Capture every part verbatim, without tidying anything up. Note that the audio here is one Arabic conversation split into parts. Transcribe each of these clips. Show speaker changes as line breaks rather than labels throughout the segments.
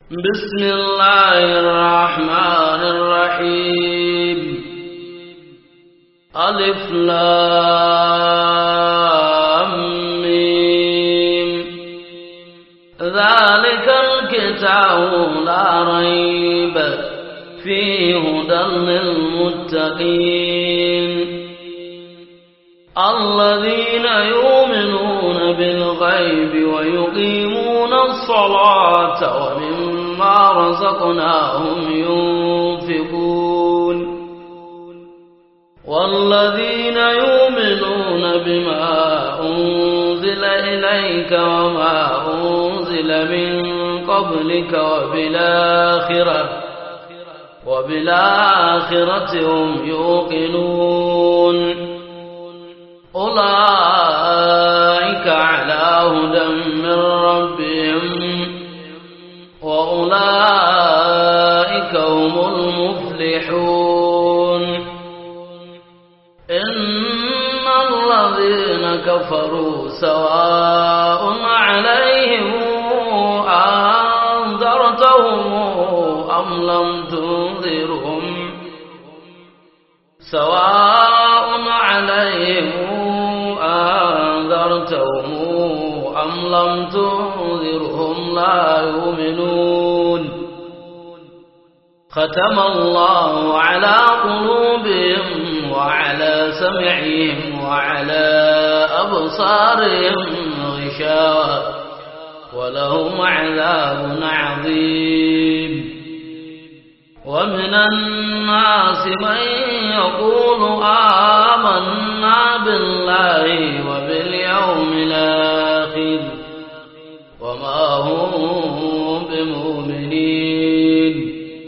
بسم الله الرحمن الرحيم. ألف لام ميم. ذلك الكتاب لا ريب فيه هدى للمتقين الذين يؤمنون بالغيب ويقيمون الصلاة ومما رزقناهم ينفقون والذين يؤمنون بما أنزل إليك وما أنزل من قبلك وبالآخرة وبالآخرة هم يوقنون أولئك على هدى من ربهم وأولئك هم المفلحون. إن الذين كفروا سواء عليهم أنذرتهم أم لم تنذرهم سواء عليهم أنذرتهم أم لم تنذرهم لا يؤمنون. ختم الله على قلوبهم وعلى سمعهم وعلى أبصارهم غشاوة ولهم عذاب عظيم. ومن الناس من يقول آمنا بالله وباليوم الآخر وما هم بمؤمنين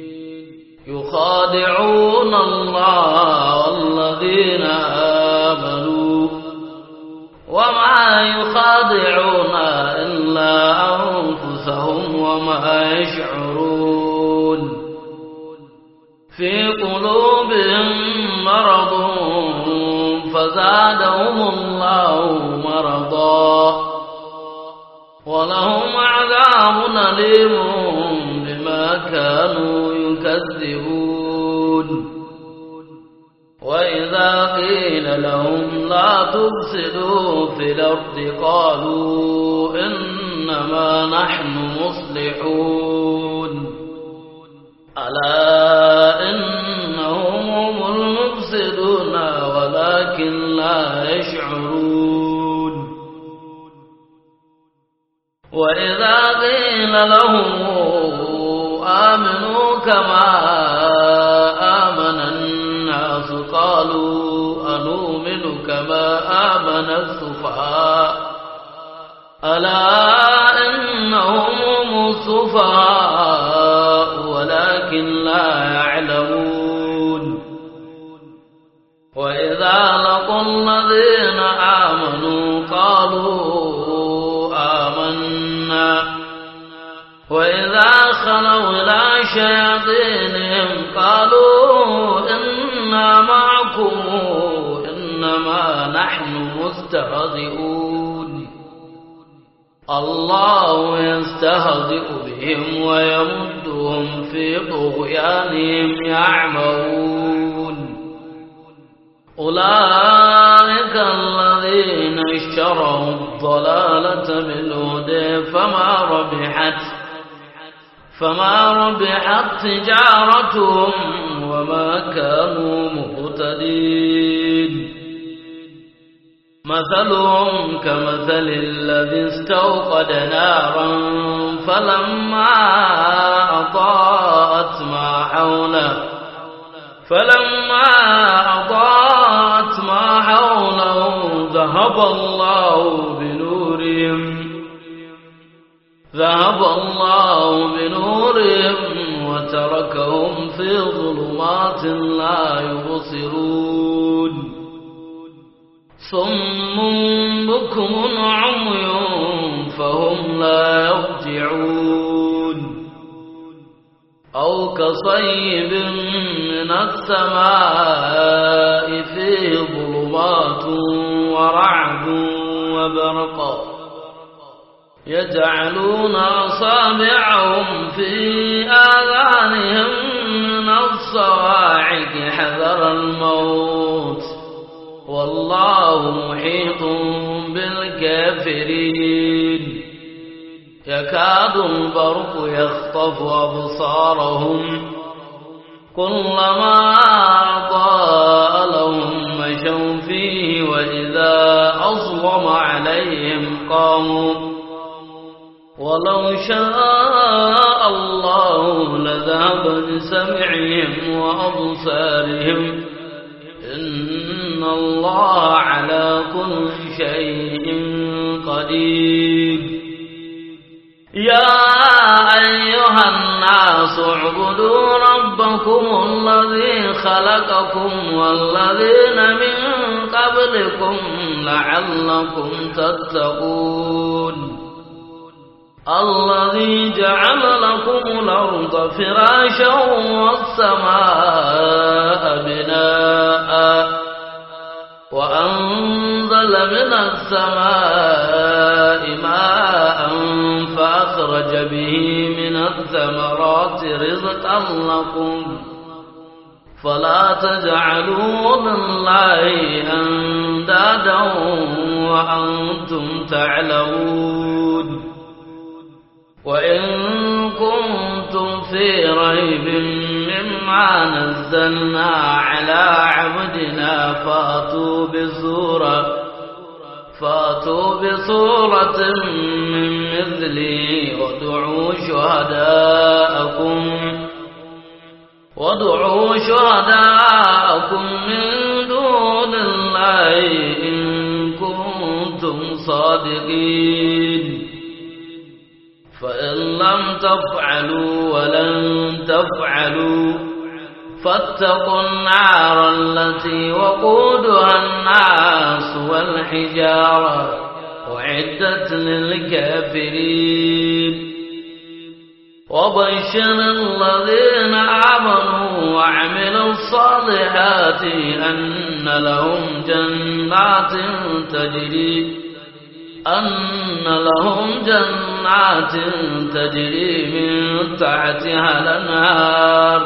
يخادعون الله والذين آمنوا وما يخادعون إلا أنفسهم وما يشعرون. في قلوبهم مرض فزادهم الله مرضا ولهم عذاب أليم بما كانوا يكذبون. وإذا قيل لهم لا تفسدوا في الأرض قالوا إنما نحن مصلحون ألا إنهم هم المفسدون ولكن لا يشعرون. وإذا قيل لهم آمنوا كما آمن الناس قالوا أنؤمن كما آمن السفهاء ألا إنهم هم السفهاء ولكن لا يعلمون. وإذا لقوا الذين آمنوا قالوا آمنا وإذا خلوا إلى شياطينهم قالوا إنا معكم إنما نحن مستهزئون. الله يستهزئ بهم ويمدهم في طغيانهم يعمهون. أولئك الذين اشتروا الضلالة بالهدى فما ربحت فما ربحت تجارتهم وما كانوا مهتدين. مثلهم كمثل الذي استوقد نارا فلما أضاءت ما حوله فلما أضاءت ما حوله ذهب الله بنورهم ذهب الله بنورهم وتركهم في ظلمات لا يبصرون. صم بكم عمي فهم لا يرجعون. أو كصيب من السماء فيه ظلمات ورعد وبرق يجعلون أصابعهم في الموت والله محيط بالكافرين يكاد البرق يخطف أبصارهم كلما أضاء لهم مشوا فيه وإذا أظلم عليهم قاموا ولو شاء الله لذهب بسمعهم وأبصارهم إن الله على كل شيء قدير يا أيها الناس اعبدوا ربكم الذي خلقكم والذين من قبلكم لعلكم تتقون الذي جعل لكم الأرض فراشا والسماء بناء وأنزل من السماء ماء فأخرج به من الثمرات رزقا لكم فلا تجعلوا لله أندادا وأنتم تعلمون وإن كنتم في ريب مما نزلنا على عبدنا فأتوا بسورة فأتوا بسورة من مثله وادعوا شهداءكم وادعوا شهداءكم من دون الله إن كنتم صادقين فإن لم تفعلوا ولن تفعلوا فاتقوا النار التي وقودها الناس والحجارة أعدت للكافرين وبشر الذين آمنوا وعملوا الصالحات أن لهم جنات تجري أن لهم جنات تجري من تحتها الأنهار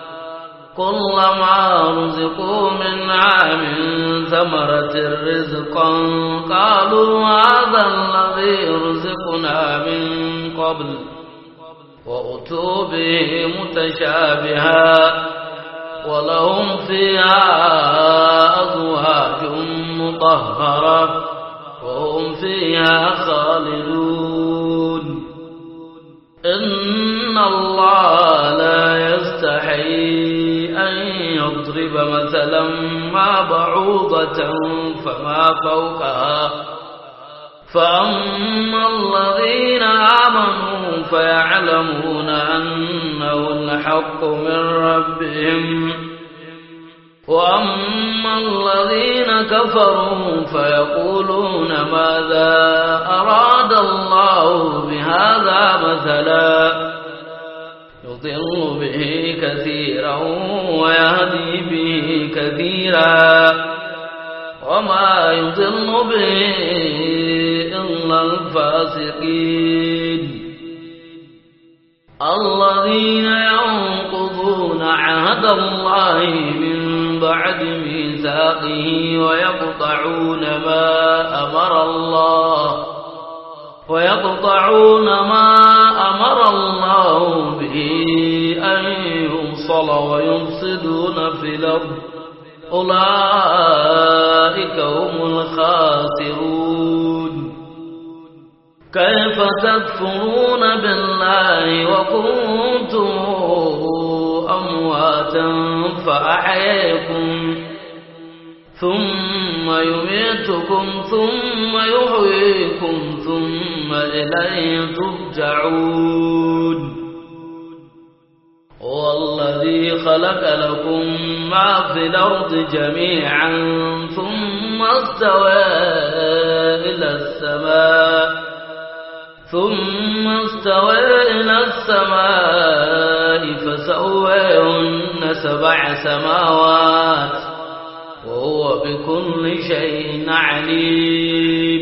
كلما رزقوا منها من ثمرة رزقا قالوا هذا الذي رزقنا من قبل وأتوا به متشابها ولهم فيها أزواج مطهرة وهم فيها خالدون إن الله لا يستحي أن يضرب مثلا ما بعوضة فما فوقها فأما الذين آمنوا فيعلمون أنه الحق من ربهم وأما الذين كفروا فيقولون ماذا أراد الله بهذا مثلا يضل به كثيرا ويهدي به كثيرا وما يضل به إلا الفاسقين الذين ينقضون عهد الله من بعد ميثاقه ويقطعون ما أمر الله ويقطعون ما أمر الله به أن يوصل ويفسدون في الأرض أولئك هم الخاسرون كيف تكفرون بالله وكنتم أمواتا فأحييكم ثم يميتكم ثم يحييكم ثم إليه ترجعون هو الذي خلق لكم ما في الأرض جميعا ثم استوى إلى السماء ثم استوى إلى السماء فسويهن سبع سماوات وهو بكل شيء عليم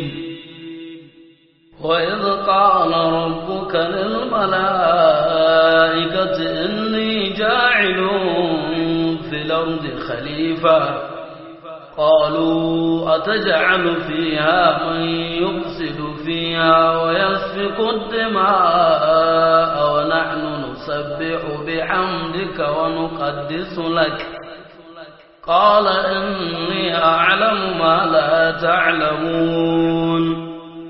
وإذ قال ربك للملائكة إني جاعل في الأرض الأرض خليفة قالوا أتجعل فيها من يفسد فيها ويسفك الدماء ونحن نسبح بحمدك ونقدس لك قال إني أعلم ما لا تعلمون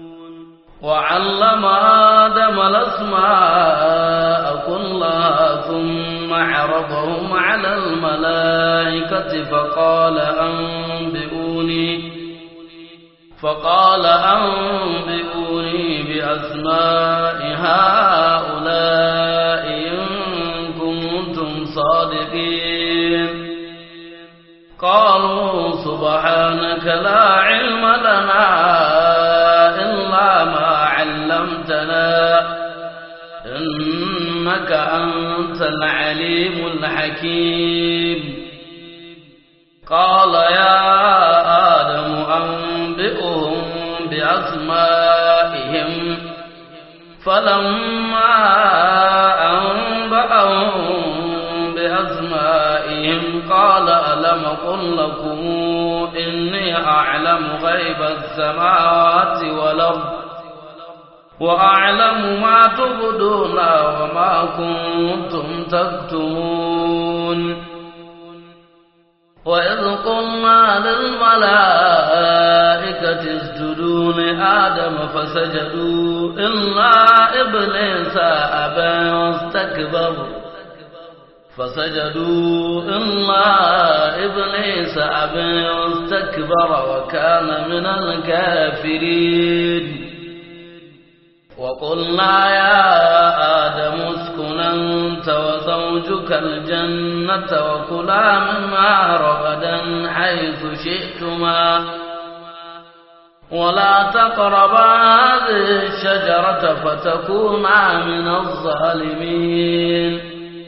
وعلم آدم الأسماء كلها ثم عرضهم على الملائكة فقال أنبئوني فقال أنبئوني بأسماء هؤلاء إن كنتم صادقين قالوا سبحانك لا علم لنا إلا ما علمتنا إنك أنت العليم الحكيم قال يا آدم أنبئهم بأسمائهم فلما أنبأهم بأسمائهم قال ألم أقل لكم إني أعلم غيب السماوات والأرض وأعلم ما تبدون وما كنتم تكتمون وإذ قلنا للملائكة اسجدوا لآدم فسجدوا إلا إبليس أبى واستكبر فسجدوا إلا إبليس أبى واستكبر وكان من الكافرين وقلنا يا آدم اسكن أنت وزوجك الجنة وكلا مما رغدا حيث شئتما ولا تقربا هذه الشجرة فتكونا من الظالمين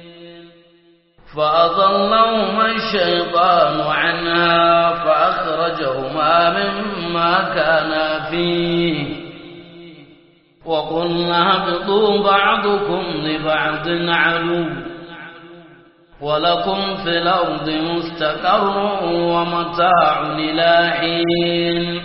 فأضلهما الشيطان عنها فأخرجهما مما كانا فيه وقلنا اهبطوا بعضكم لبعض عدو ولكم في الأرض مستقر ومتاع إلى حين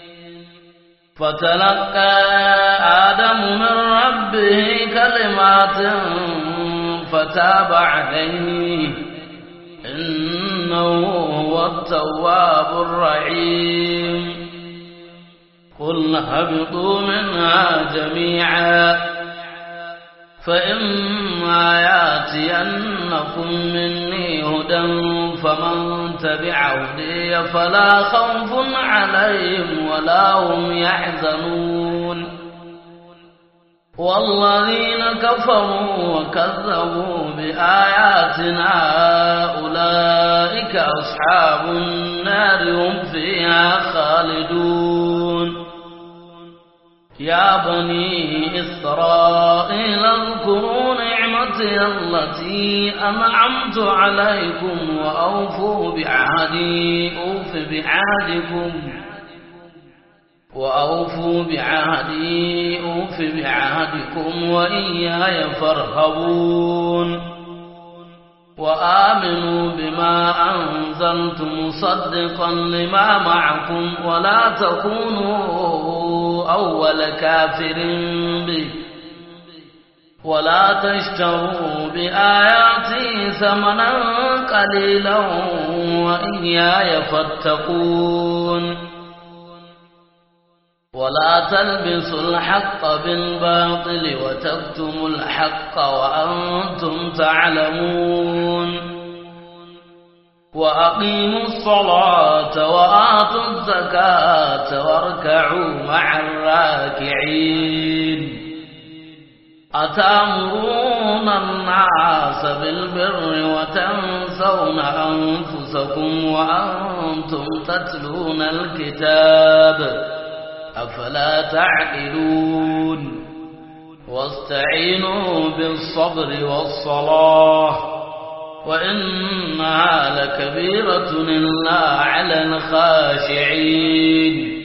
فتلقى آدم من ربه كلمات فتاب عليه إنه هو التواب الرحيم قلنا اهبطوا منها جميعا فإما يأتينكم مني هدى فمن تبع هدي فلا خوف عليهم ولا هم يحزنون والذين كفروا وكذبوا بآياتنا أولئك أصحاب النار هم فيها خالدون يا بني إسرائيل اذكروا نعمتي التي أنعمت عليكم وأوفوا بعهدي أوف بعهدكم وأوفوا بعهدي أوف بعهدكم وإياي فارهبون وآمنوا بما أنزلت مصدقا لما معكم ولا تكونوا أول كافر به ولا تشتروا بآياتي ثمنا قليلا وإياي فاتقون ولا تلبسوا الحق بالباطل وتكتموا الحق وأنتم تعلمون وأقيموا الصلاة وآتوا الزكاة واركعوا مع الراكعين أتأمرون الناس بالبر وتنسون أنفسكم وأنتم تتلون الكتاب أفلا تعقلون واستعينوا بالصبر والصلاة وإنها لكبيرة إلا على الخاشعين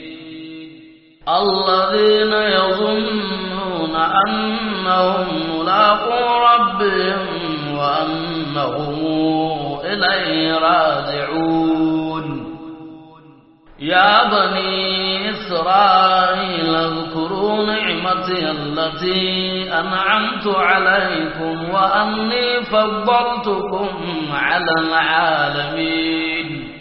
الذين يظنون أنهم ملاقو ربهم وأنهم إليه راجعون يا بني إسرائيل اذكروا نعمتي التي أنعمت عليكم وأني فضلتكم على العالمين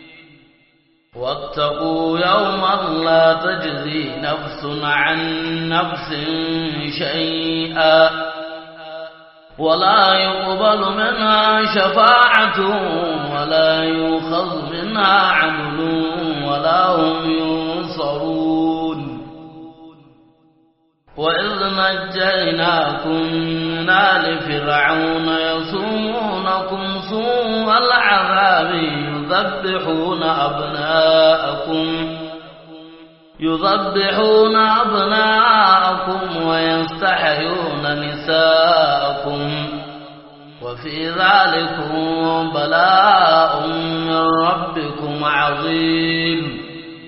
واتقوا يوما لا تجزي نفس عن نفس شيئا ولا يقبل منها شفاعة ولا يؤخذ منها عدل ولا هم ينصرون وإذ نجيناكم من آل فرعون يسومونكم سوء العذاب يذبحون أبناءكم يذبحون أبناءكم ويستحيون نساءكم وفي ذلكم بلاء من ربكم عظيم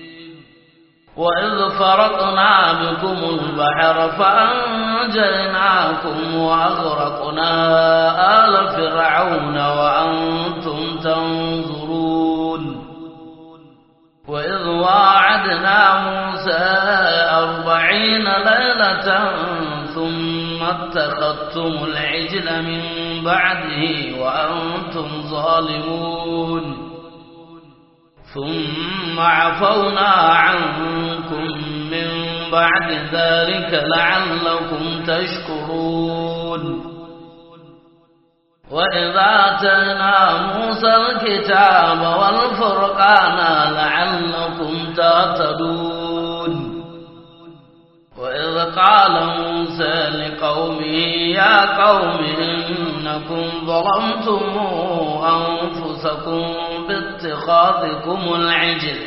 وإذ فرقنا بكم البحر فأنجيناكم وأغرقنا آل فرعون وأنتم تنظرون وإذ واعدنا موسى أربعين ليلة ثم اتخذتم العجل من بعده وأنتم ظالمون ثم عفونا عنكم من بعد ذلك لعلكم تشكرون وإذا آتينا موسى الكتاب والفرقان لعلكم تهتدون وإذ قال موسى لقومه يا قوم إنكم ظلمتم أنفسكم باتخاذكم العجل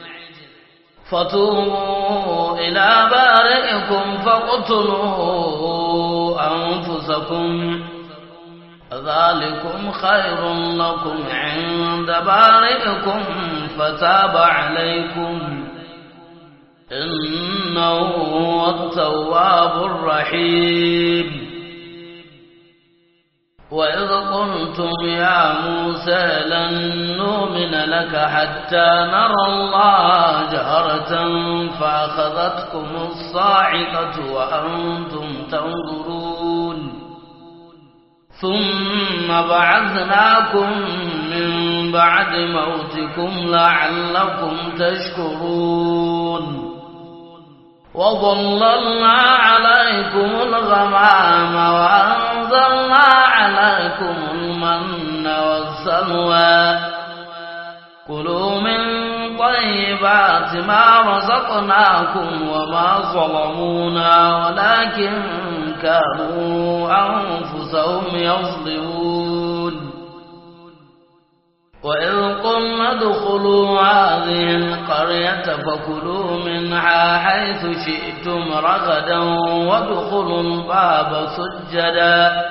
فتوبوا إلى بارئكم فاقتلوا أنفسكم ذلكم خير لكم عند بارئكم فتاب عليكم إنه هو التواب الرحيم وإذ قلتم يا موسى لن نؤمن لك حتى نرى الله جهرة فأخذتكم الصاعقة وأنتم تنظرون ثم بعثناكم من بعد موتكم لعلكم تشكرون وظللنا عليكم الغمام وأنزلنا عليكم المن والسلوى كلوا من طيبات ما رزقناكم وما ظلمونا ولكن كانوا أنفسهم يظلمون وإذ قلنا ادخلوا هذه القرية فكلوا منها حيث شئتم رغدا وادخلوا الباب سجدا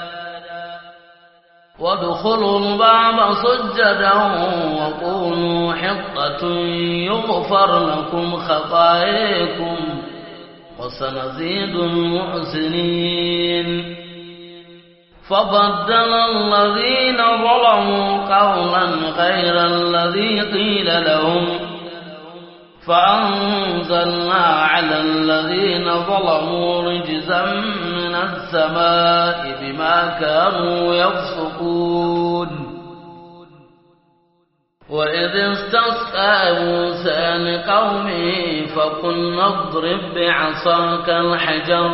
وادخلوا الباب سجدا وقولوا حطة يغفر لكم خطاياكم وسنزيد المحسنين فبدل الذين ظلموا قولا غير الذي قيل لهم فأنزلنا على الذين ظلموا رجزا من السماء بما كانوا يفسقون وإذ استسقى موسى لقومه فقلنا اضرب بعصاك الحجر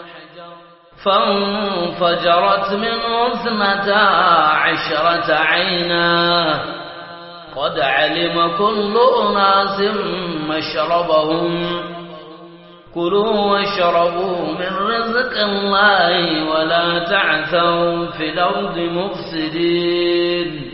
فانفجرت منه اثنتا عشرة عينا قد علم كل أناس مشربهم كلوا واشربوا من رزق الله ولا تعثوا في الأرض مفسدين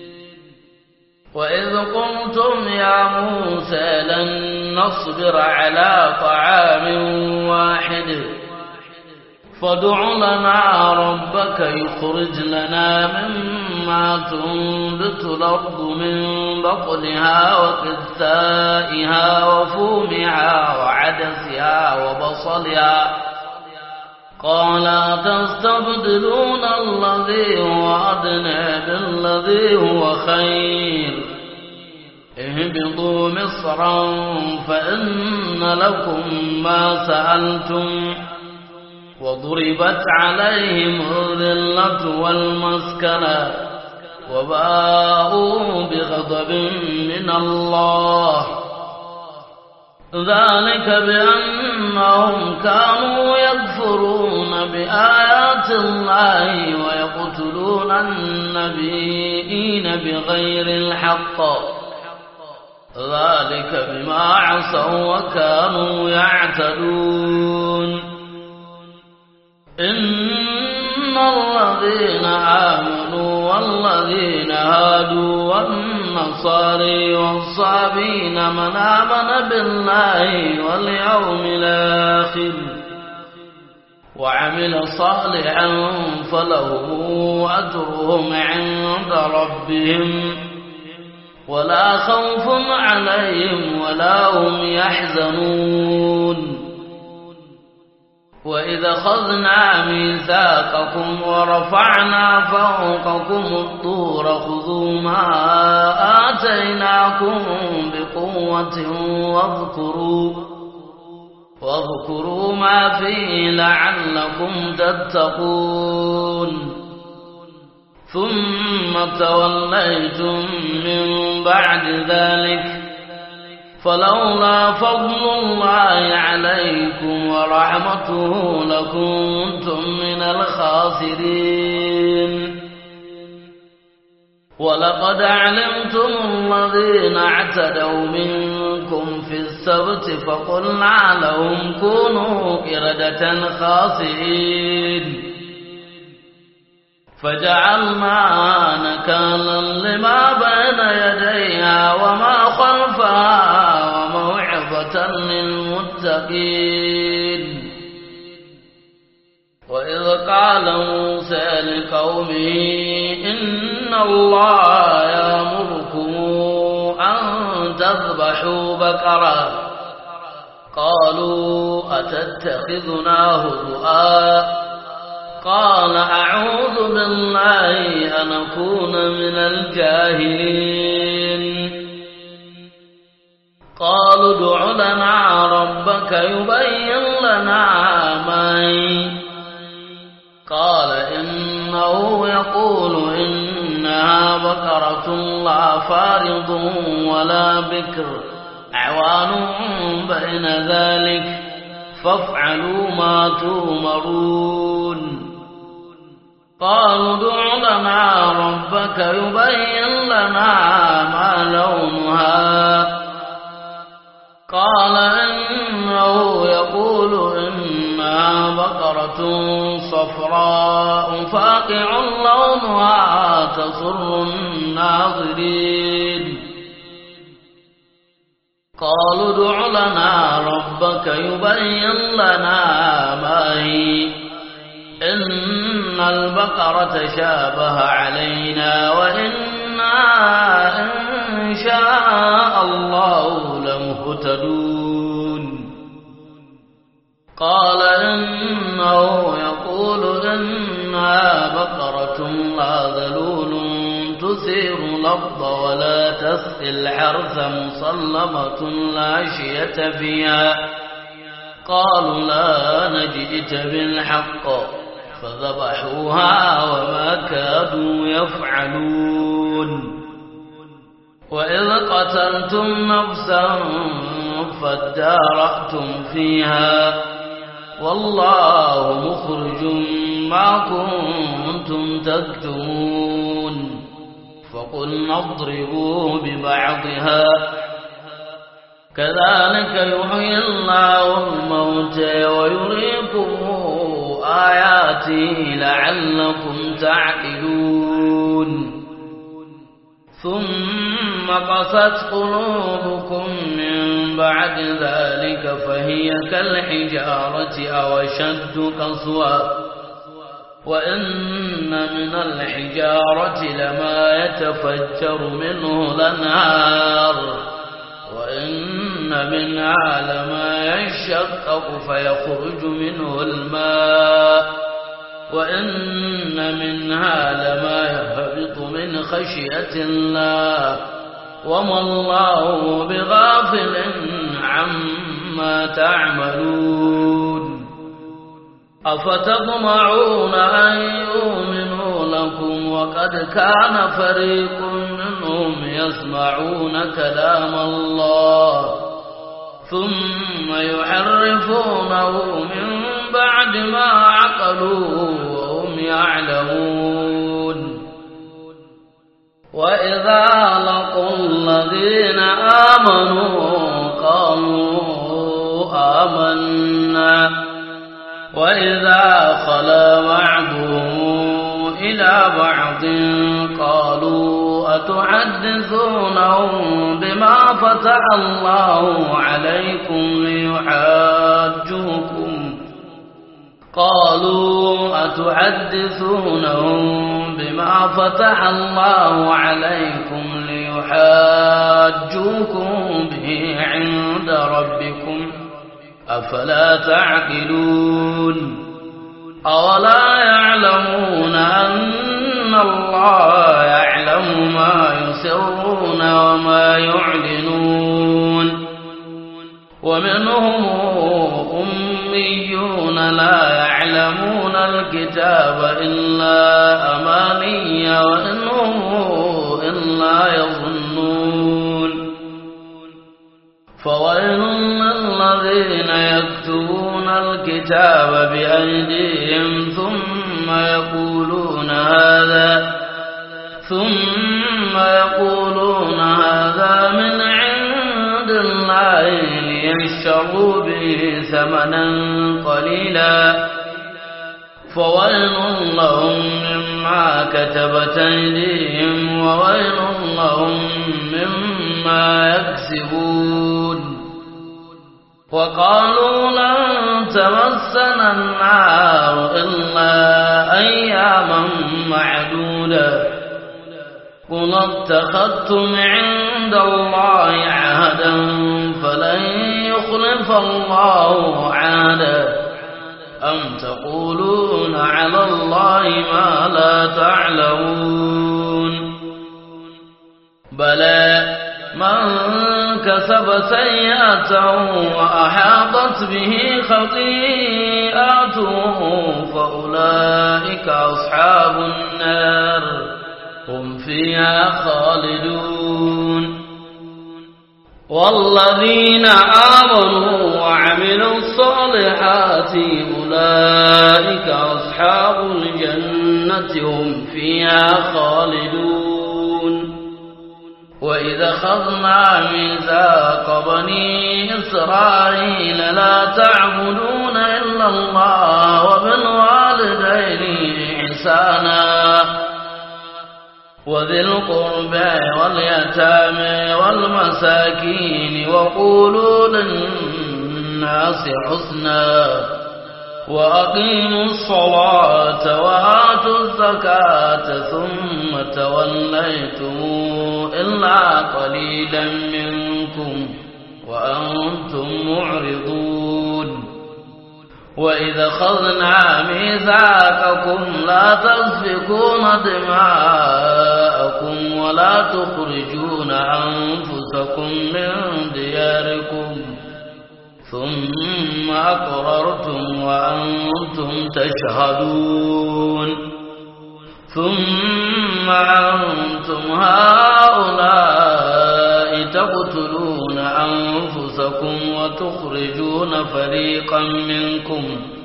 وإذ قلتم يا موسى لن نصبر على طعام واحد فادع لنا ربك يخرج لنا مما تنبت الأرض من بقلها وقثائها وفومها وعدسها وبصلها قال تستبدلون الذي هو أدنى بالذي هو خير اهبطوا مصرا فإن لكم ما سألتم وضربت عليهم الذلة والمسكنة وباءوا بغضب من الله ذلك بأنهم كانوا يكفرون بآيات الله ويقتلون النبيين بغير الحق ذلك بما عصوا وكانوا يعتدون إن الذين آمنوا والذين هادوا والنصارى والصابين من آمن بالله واليوم الآخر وعمل صالحا فلهم أجرهم عند ربهم ولا خوف عليهم ولا هم يحزنون وإذا أخذنا ميثاقكم ورفعنا فوقكم الطور خذوا ما آتيناكم بقوة واذكروا واذكروا ما فيه لعلكم تتقون ثم توليتم من بعد ذلك فلولا فضل الله عليكم ورحمته لكنتم من الخاسرين ولقد علمتم الذين اعتدوا منكم في السبت فقلنا لهم كونوا قردة خاسئين فجعلنا نكالا لما بين يديها وما خلفها وموعظة للمتقين وإذ قال موسى لقومه إن الله يأمركم أن تذبحوا بقرة قالوا أتتخذنا هزؤا قال أعوذ بالله أن أكون من الجاهلين قالوا ادع لنا ربك يبين لنا ما هي قال إنه يقول إنها بقرة لا فارض ولا بكر عوان بين ذلك فافعلوا ما تؤمرون قالوا ادع لنا ربك يبين لنا ما لونها قال إنه يقول إنها بقرة صفراء فاقع لونها تسر الناظرين قالوا ادع لنا ربك يبين لنا ما هي إن البقرة شابه علينا وإنا إن شاء الله لمهتدون قال إنه يقول إنها بقرة لا ذلول تثير الأرض ولا تسقي الحرث مسلمة لا شية فيها قالوا لا نجئت بالحق فذبحوها وما كادوا يفعلون وإذ قتلتم نفسا فادارأتم فيها والله مخرج ما كنتم تكتمون فقلنا اضربوه ببعضها كذلك يحيي الله الموتى ويريكم آياته لعلكم تعقلون ثم قست قلوبكم من بعد ذلك فهي كالحجارة أو أشد قسوة وإن من الحجارة لما يتفجر منه الأنهار وإن منها لما يشقق فيخرج منه الماء وإن منها لما يهبط من خشية الله وما الله بغافل عما تعملون أفتطمعون أن يؤمنوا لكم وقد كان فريق منهم يسمعون كلام الله ثم يحرفونه من بعد ما عقلوه وهم يعلمون وإذا لقوا الذين آمنوا قالوا آمنا وإذا خلا بعضهم إلى بعض قالوا أتحدثونهم بما فتح الله عليكم ليحاجوكم قالوا أتحدثونهم بما فتح الله عليكم ليحاجوكم به عند ربكم أفلا تعقلون أولا يعلمون أن الله يعلم ما يسرون وما يعلنون ومنهم أميون لا يعلمون الكتاب إلا أماني وإنهم إلا يظنون فويل للذين يكتبون الكتاب بأيديهم ثم يقولون هذا ثم يقولون هذا من عند الله ليشتروا به ثمنا قليلا فويل لهم مما كتبت أيديهم وويل لهم مما يكسبون وقالوا لن تمسنا النار إلا أياما معدودة قل اتخذتم عند الله عهدا فلن يخلف الله عهدا أم تقولون على الله ما لا تعلمون بلى من كسب سيئة وأحاطت به خطيئته فأولئك أصحاب النار هم فيها خالدون والذين آمنوا وعملوا الصالحات أولئك أصحاب الجنة هم فيها خالدون وإذا أخذنا ميثاق بني إسرائيل لا تعبدون إلا الله وبالوالدين إحسانا وذي القربى واليتامى والمساكين وقولوا للناس حسنا وأقيموا الصلاة وآتوا الزكاة ثم توليتم إلا قليلا منكم وأنتم معرضون وإذا أخذنا ميثاقكم لا تسفكون دماءكم ولا تخرجون أنفسكم من دياركم ثم أقررتم وأنتم تشهدون ثم أنتم هؤلاء تقتلون أنفسكم وتخرجون فريقا منكم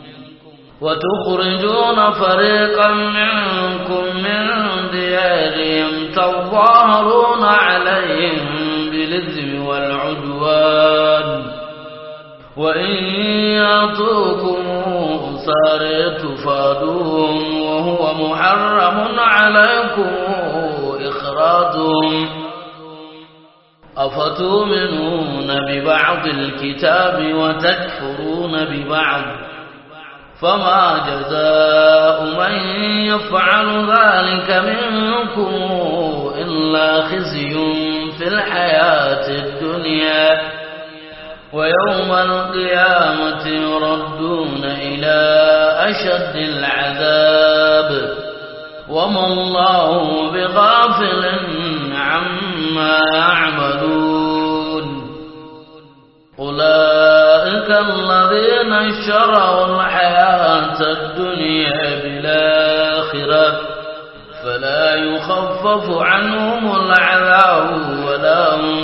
وتخرجون فريقا منكم من ديارهم تظاهرون عليهم بالإثم والعدوان وإن يأتوكم أسارى تفادوهم وهو محرم عليكم إخراجهم أفتؤمنون ببعض الكتاب وتكفرون ببعض فما جزاء من يفعل ذلك منكم إلا خزي في الحياة الدنيا ويوم القيامة يردون إلى أشد العذاب وما الله بغافل عما ما يعملون أولئك الذين اشتروا الحياة الدنيا بالآخرة فلا يخفف عنهم العذاب ولا هم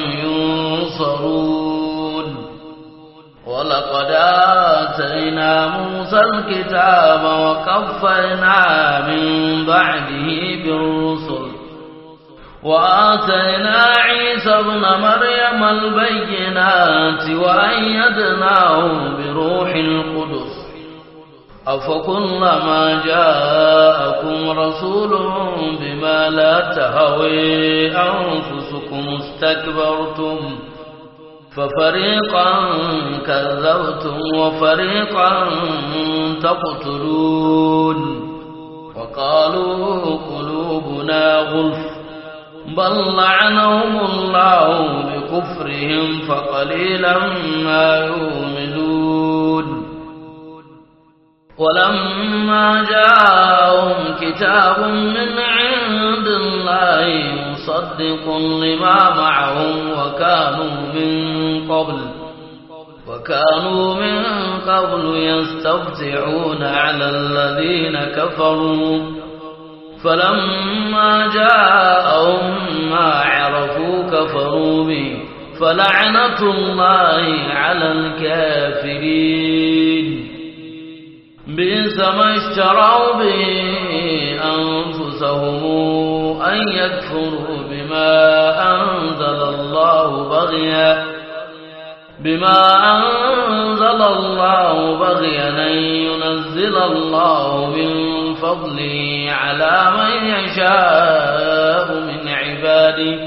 ينصرون ولقد آتينا موسى الكتاب وقفينا من بعده بالرسل وآتينا عيسى ابن مريم البينات وأيدناه بروح القدس أفكلما جاءكم رسول بما لا تهوي أنفسكم استكبرتم ففريقا كذبتم وفريقا تقتلون وقالوا قلوبنا غلف بل لعنهم الله بكفرهم فقليلا ما يؤمنون ولما جاءهم كتاب من عند الله مصدق لما معهم وكانوا من قبل وكانوا من قبل يستفتحون على الذين كفروا فلما جاءهم ما عرفوا كفروا به فلعنة الله على الكافرين بئس ما اشتروا به أنفسهم أن يكفروا بما أنزل الله بغيا بما أنزل الله بغيا أن ينزل الله من فضله على من يشاء من عباده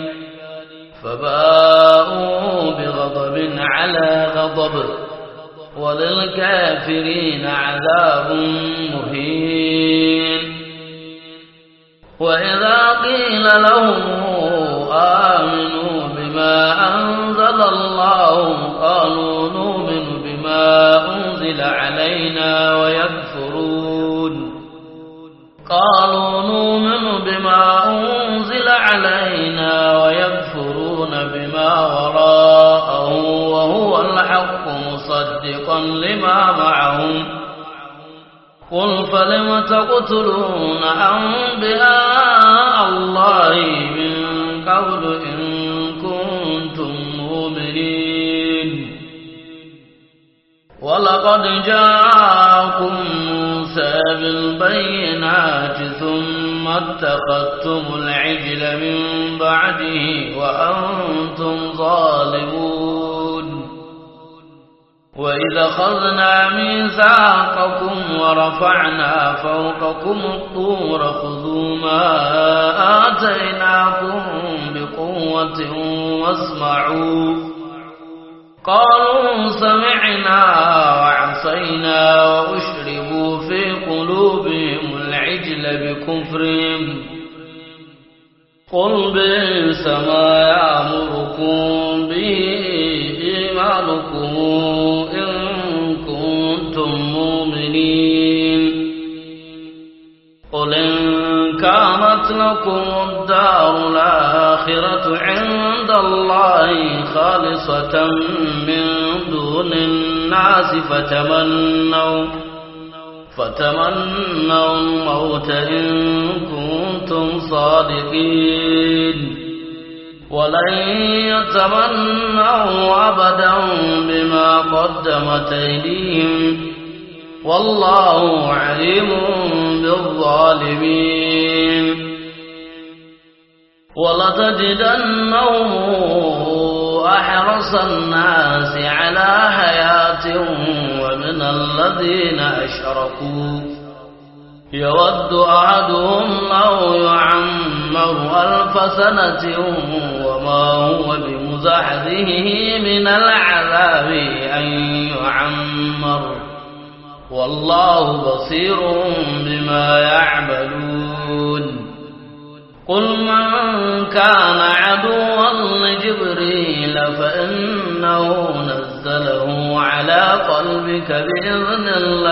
فباءوا بغضب على غضب وللكافرين عذاب مهين وإذا قيل لهم آمنوا بما أنزل الله قالوا نؤمن بما أنزل علينا ويكفرون قالوا نؤمن بما أنزل علينا ويكفرون بما وراءه وهو الحق مصدقا لما معهم قل فلم تقتلون أنبياء الله من قبل إن كنتم مؤمنين ولقد جاءكم موسى بالبينات ثم اتخذتم العجل من بعده وأنتم ظالمون وإذا أخذنا ميثاقكم ورفعنا فوقكم الطور خذوا ما آتيناكم بقوة واسمعوا قالوا سمعنا وعصينا وأشربوا في قلوبهم العجل بكفرهم قل بئس ما يأمركم به إيمانكم إن كنتم مؤمنين قل إن كانت لكم الدار الآخرة عند الله خالصة من دون الناس فتمنوا فتمنوا الموت إن كنتم صادقين ولن يتمنوا أبدا بما قدمت أيديهم والله عليم بالظالمين ولتجدنهم أحرص الناس على حياة ومن الذين أشركوا يود أحدهم لو يعمر ألف سنة وما هو بمزحزحه من العذاب أن يعمر والله بصير بما يعملون قل من كان عدوا لجبريل فإنه نزله على قلبك بإذن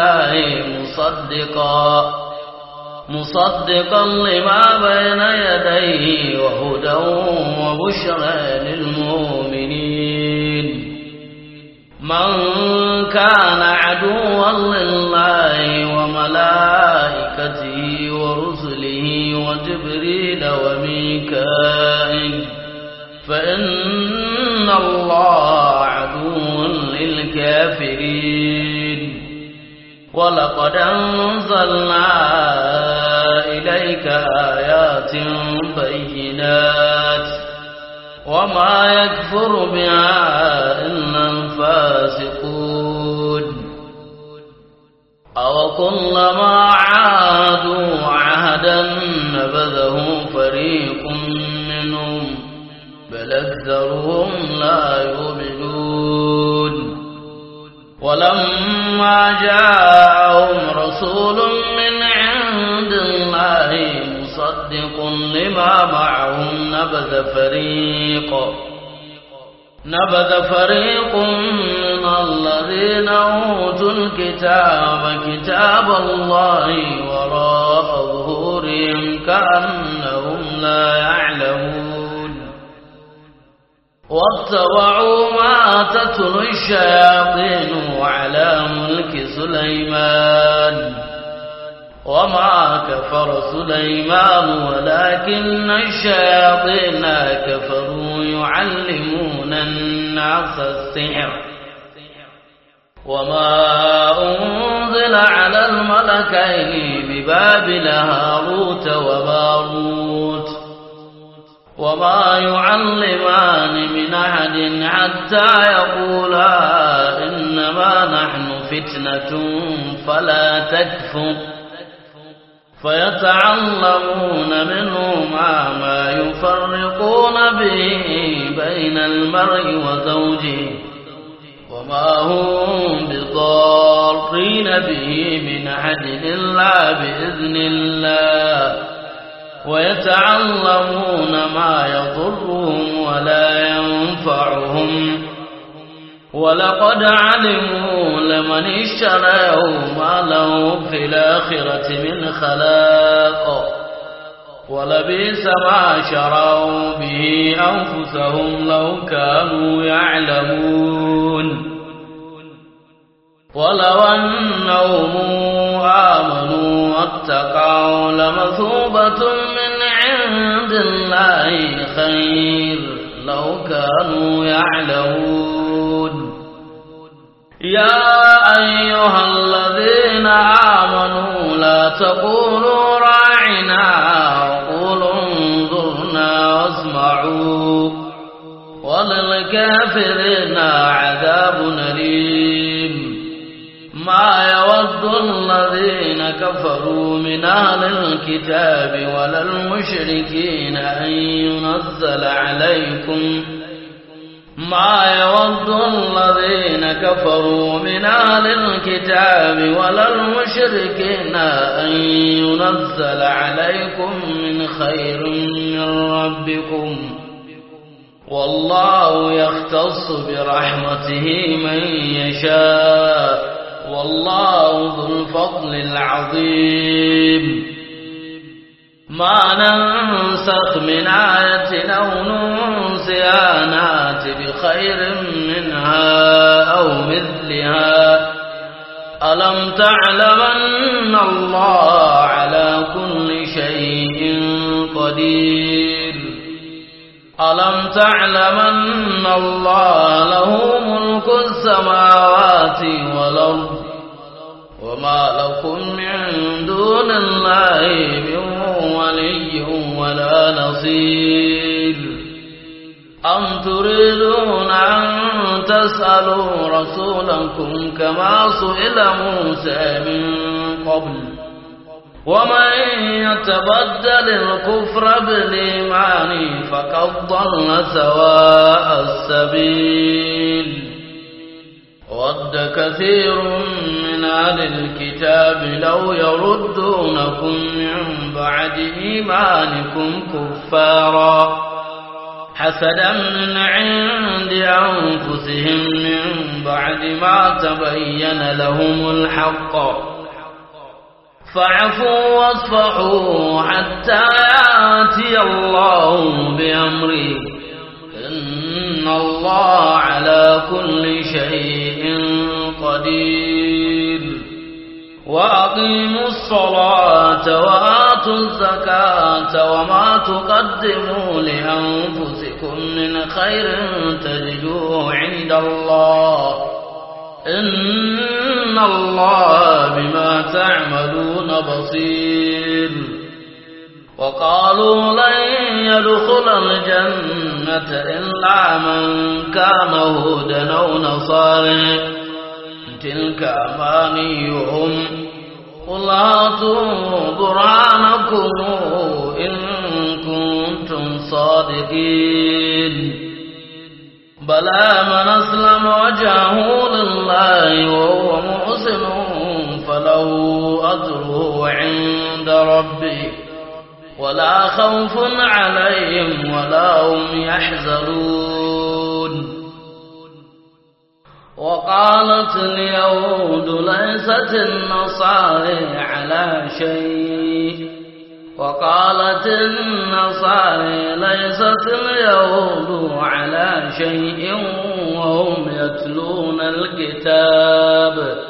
الله مصدقا مصدقا لما بين يديه إليه وهدى وبشرى للمؤمنين. من كان عدوا لله وملائكته ورسله وجبريل وميكائيل فإن الله عدو للكافرين. ولقد أنزلنا إليك آيات بينات وما يكفر بها إلا الفاسقون. أوكلما عاهدوا عهدا نبذه فريق منهم بل أكثرهم لا يؤمنون. ولما جاءهم رسول من عند الله مصدق لما معهم نبذ فريق نبذ فريق من الذين أوتوا الكتاب كتاب الله وراء ظهورهم كأنهم لا يعلمون. واتبعوا ما تتلو الشياطين على ملك سليمان وما كفر سليمان ولكن الشياطين كفروا يعلمون الناس السحر وما أنزل على الملكين ببابل هاروت وماروت وما يعلمان من أحد حتى يقولا إنما نحن فتنة فلا تكفر فيتعلمون منهما ما يفرقون به بين المرء وزوجه وما هم بضارين به من أحد إلا بإذن الله ويتعلمون ما يضرهم ولا ينفعهم ولقد علموا لمن اشتراه ما له في الآخرة من خلاق ولبئس ما شروا به أنفسهم لو كانوا يعلمون. ولو أنهم آمنوا واتقوا لمثوبة من عند الله خير لو كانوا يعلمون. يا أيها الذين آمنوا لا تقولوا راعنا وقولوا انظرنا واسمعوا وللكافرين عذاب أليم. ما يود الذين كفروا من أهل الكتاب ولا المشركين أن ينزل عليكم ما يود الذين كفروا من أهل الكتاب ولا المشركين أن ينزل عليكم من خير من ربكم والله يختص برحمته من يشاء والله ذو الفضل العظيم. ما ننسخ من آية أو ننسها نأت بخير منها أو مثلها. ألم تعلم أن الله على كل شيء قدير. ألم تعلم أن الله له ملك السماوات والأرض وما لكم من دون الله من ولي ولا نصير. أم تريدون أن تسألوا رسولكم كما سئل موسى من قبل ومن يتبدل الكفر بالإيمان فقد ضل سواء السبيل. ود كثير من أهل الكتاب لو يردونكم من بعد إيمانكم كفارا حسدا من عند أنفسهم من بعد ما تبين لهم الحق فاعفوا واصفحوا حتى يأتي يأتي الله بأمره إن الله على كل شيء قدير وأقيموا الصلاة وآتوا الزكاة وما تقدموا لأنفسكم من خير تجدوه عند الله إن الله بما تعملون بصير وقالوا لن يدخل الجنة إلا من كان هودا أو نصارى تلك أمانيهم قل هاتوا برهانكم إن كنتم صادقين بلى من أسلم وجهه لله وهو محسن فله أجره عند ربه ولا خوف عليهم ولا هم يحزنون وقالت اليهود ليست النصارى على شيء وقالت النصارى ليست اليهود على شيء وهم يتلون الكتاب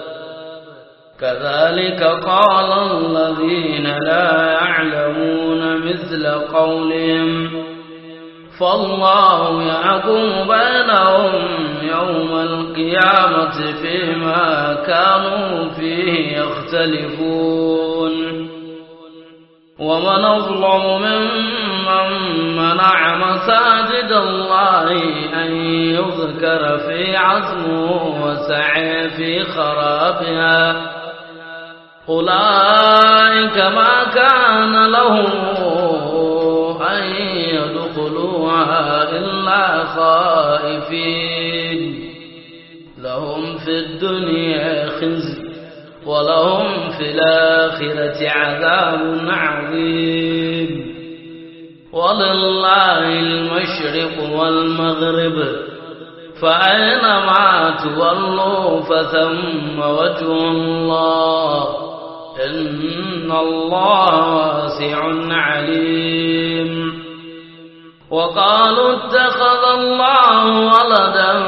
كذلك قال الذين لا يعلمون مثل قولهم فالله يحكم بينهم يوم القيامة فيما كانوا فيه يختلفون ومن أظلم ممن منع مساجد الله أن يذكر في عزمه وسعى في خرابها أولئك ما كان لهم أن يدخلوها إلا خائفين لهم في الدنيا خزي ولهم في الآخرة عذاب عظيم ولله المشرق والمغرب فأينما تولوا فثم وجه الله إن الله واسع عليم وقالوا اتخذ الله ولدا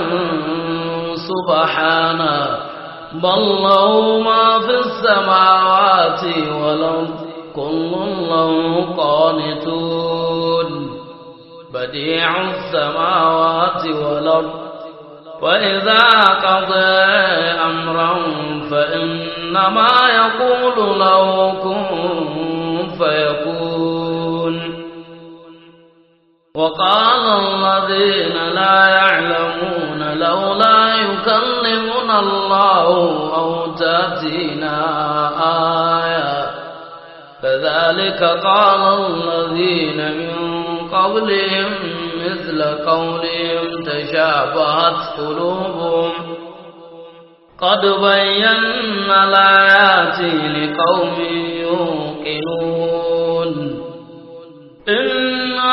سبحانه بل له ما في السماوات والأرض كل له قانتون بديع السماوات والأرض وإذا قضى أمرا فإنما يقول له كن فيكون وقال الذين لا يعلمون لولا يكلمنا الله أو تأتينا آية كذلك قال الذين من قبلهم مثل قولهم تشابهت قلوبهم قد بينا الآيات لقوم يوقنون إنا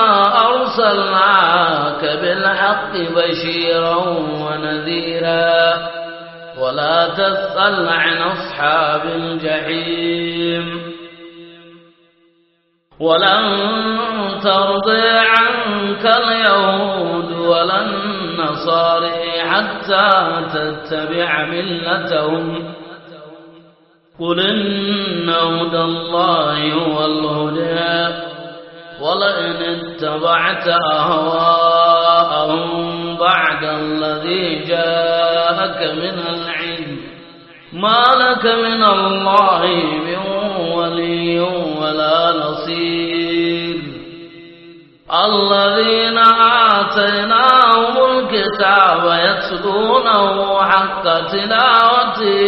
أرسلناك بالحق بشيرا ونذيرا ولا تسأل عن أصحاب الجحيم ولن ترضي عنك اليهود ولا النصارى حتى تتبع ملتهم قل إن هدى الله هو الهدى ولئن اتبعت أهواءهم بعد الذي جاءك من العلم ما لك من الله من ولي ولا نصير الذين آتيناهم الكتاب يتلونه حق تلاوته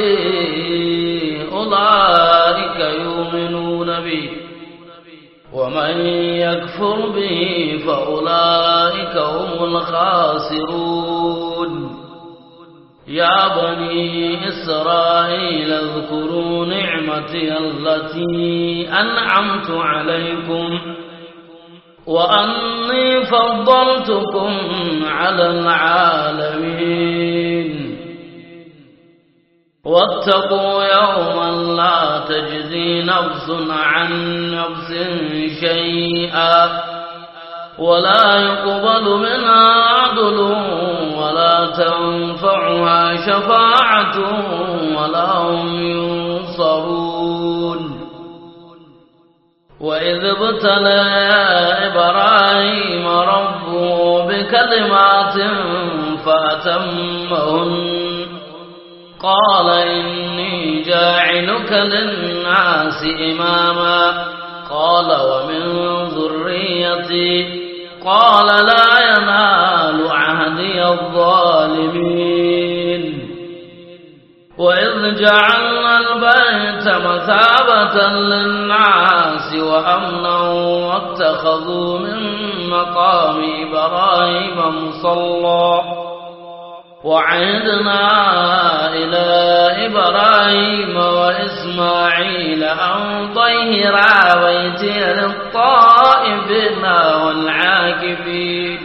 أولئك يؤمنون به ومن يكفر به فأولئك هم الخاسرون يا بني إسرائيل اذكروا نعمتي التي أنعمت عليكم وأني فضلتكم على العالمين واتقوا يوما لا تجزي نفس عن نفس شيئا ولا يقبل منها عدل ولا تنفعها شفاعة ولا هم ينصرون. وإذ ابتلى إبراهيم ربه بكلمات فأتمهن قال إني جاعلك للناس إماما قال ومن ذريتي قال لا ينال عهدي الظالمين. وإذ جعلنا البيت مثابة للناس وأمنا واتخذوا من مقام إبراهيم مصلى وعهدنا إلى إبراهيم وإسماعيل أن طهرا بيتي للطائفين والعاكفين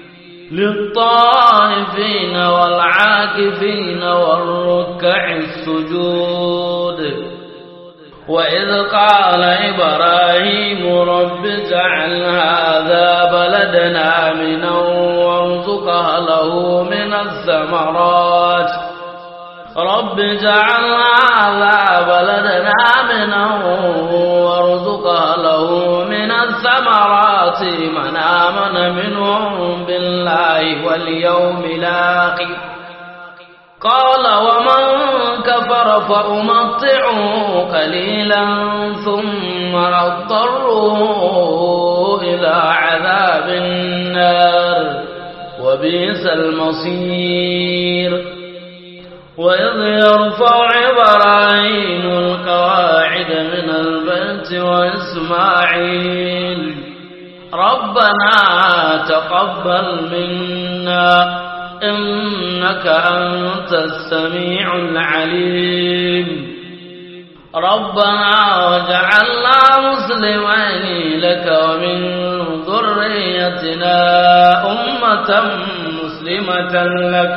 للطائفين والعاكفين والركع السجود. وإذ قال إبراهيم رب اجعل هذا بلدنا آمنا وارزق أهله من الثمرات رب اجعل هذا بلدنا آمنا وارزق أهله من الثمرات من آمن منهم بالله واليوم الآخر قال ومن كفر فأمتعه قليلا ثم أضطره إلى عذاب النار وبئس المصير. وإذ يرفع إبراهيم القواعد من البيت وإسماعيل ربنا تقبل منا إنك أنت السميع العليم ربنا واجعلنا مسلمين لك ومن ذريتنا أمة مسلمة لك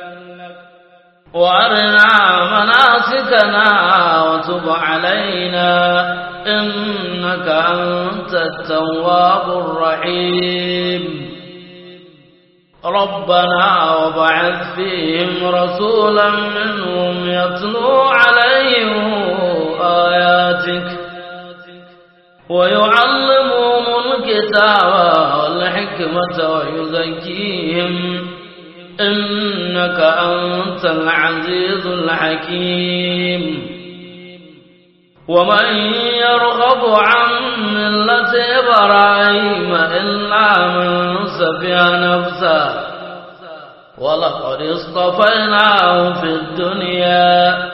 وأرنا مناسكنا وتب علينا إنك أنت التواب الرحيم. ربنا وابعث فيهم رسولا منهم يتلو عليهم آياتك ويعلمهم الكتاب والحكمة ويزكيهم إنك أنت العزيز الحكيم. ومن يرغب عن ملة إبراهيم إلا من سفه نفسه ولقد اصطفيناه في الدنيا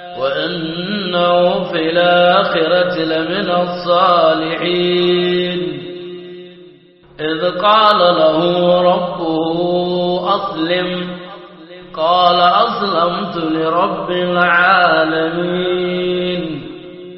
وإنه في الآخرة لمن الصالحين. إذ قال له ربه أسلم قال أسلمت لرب العالمين.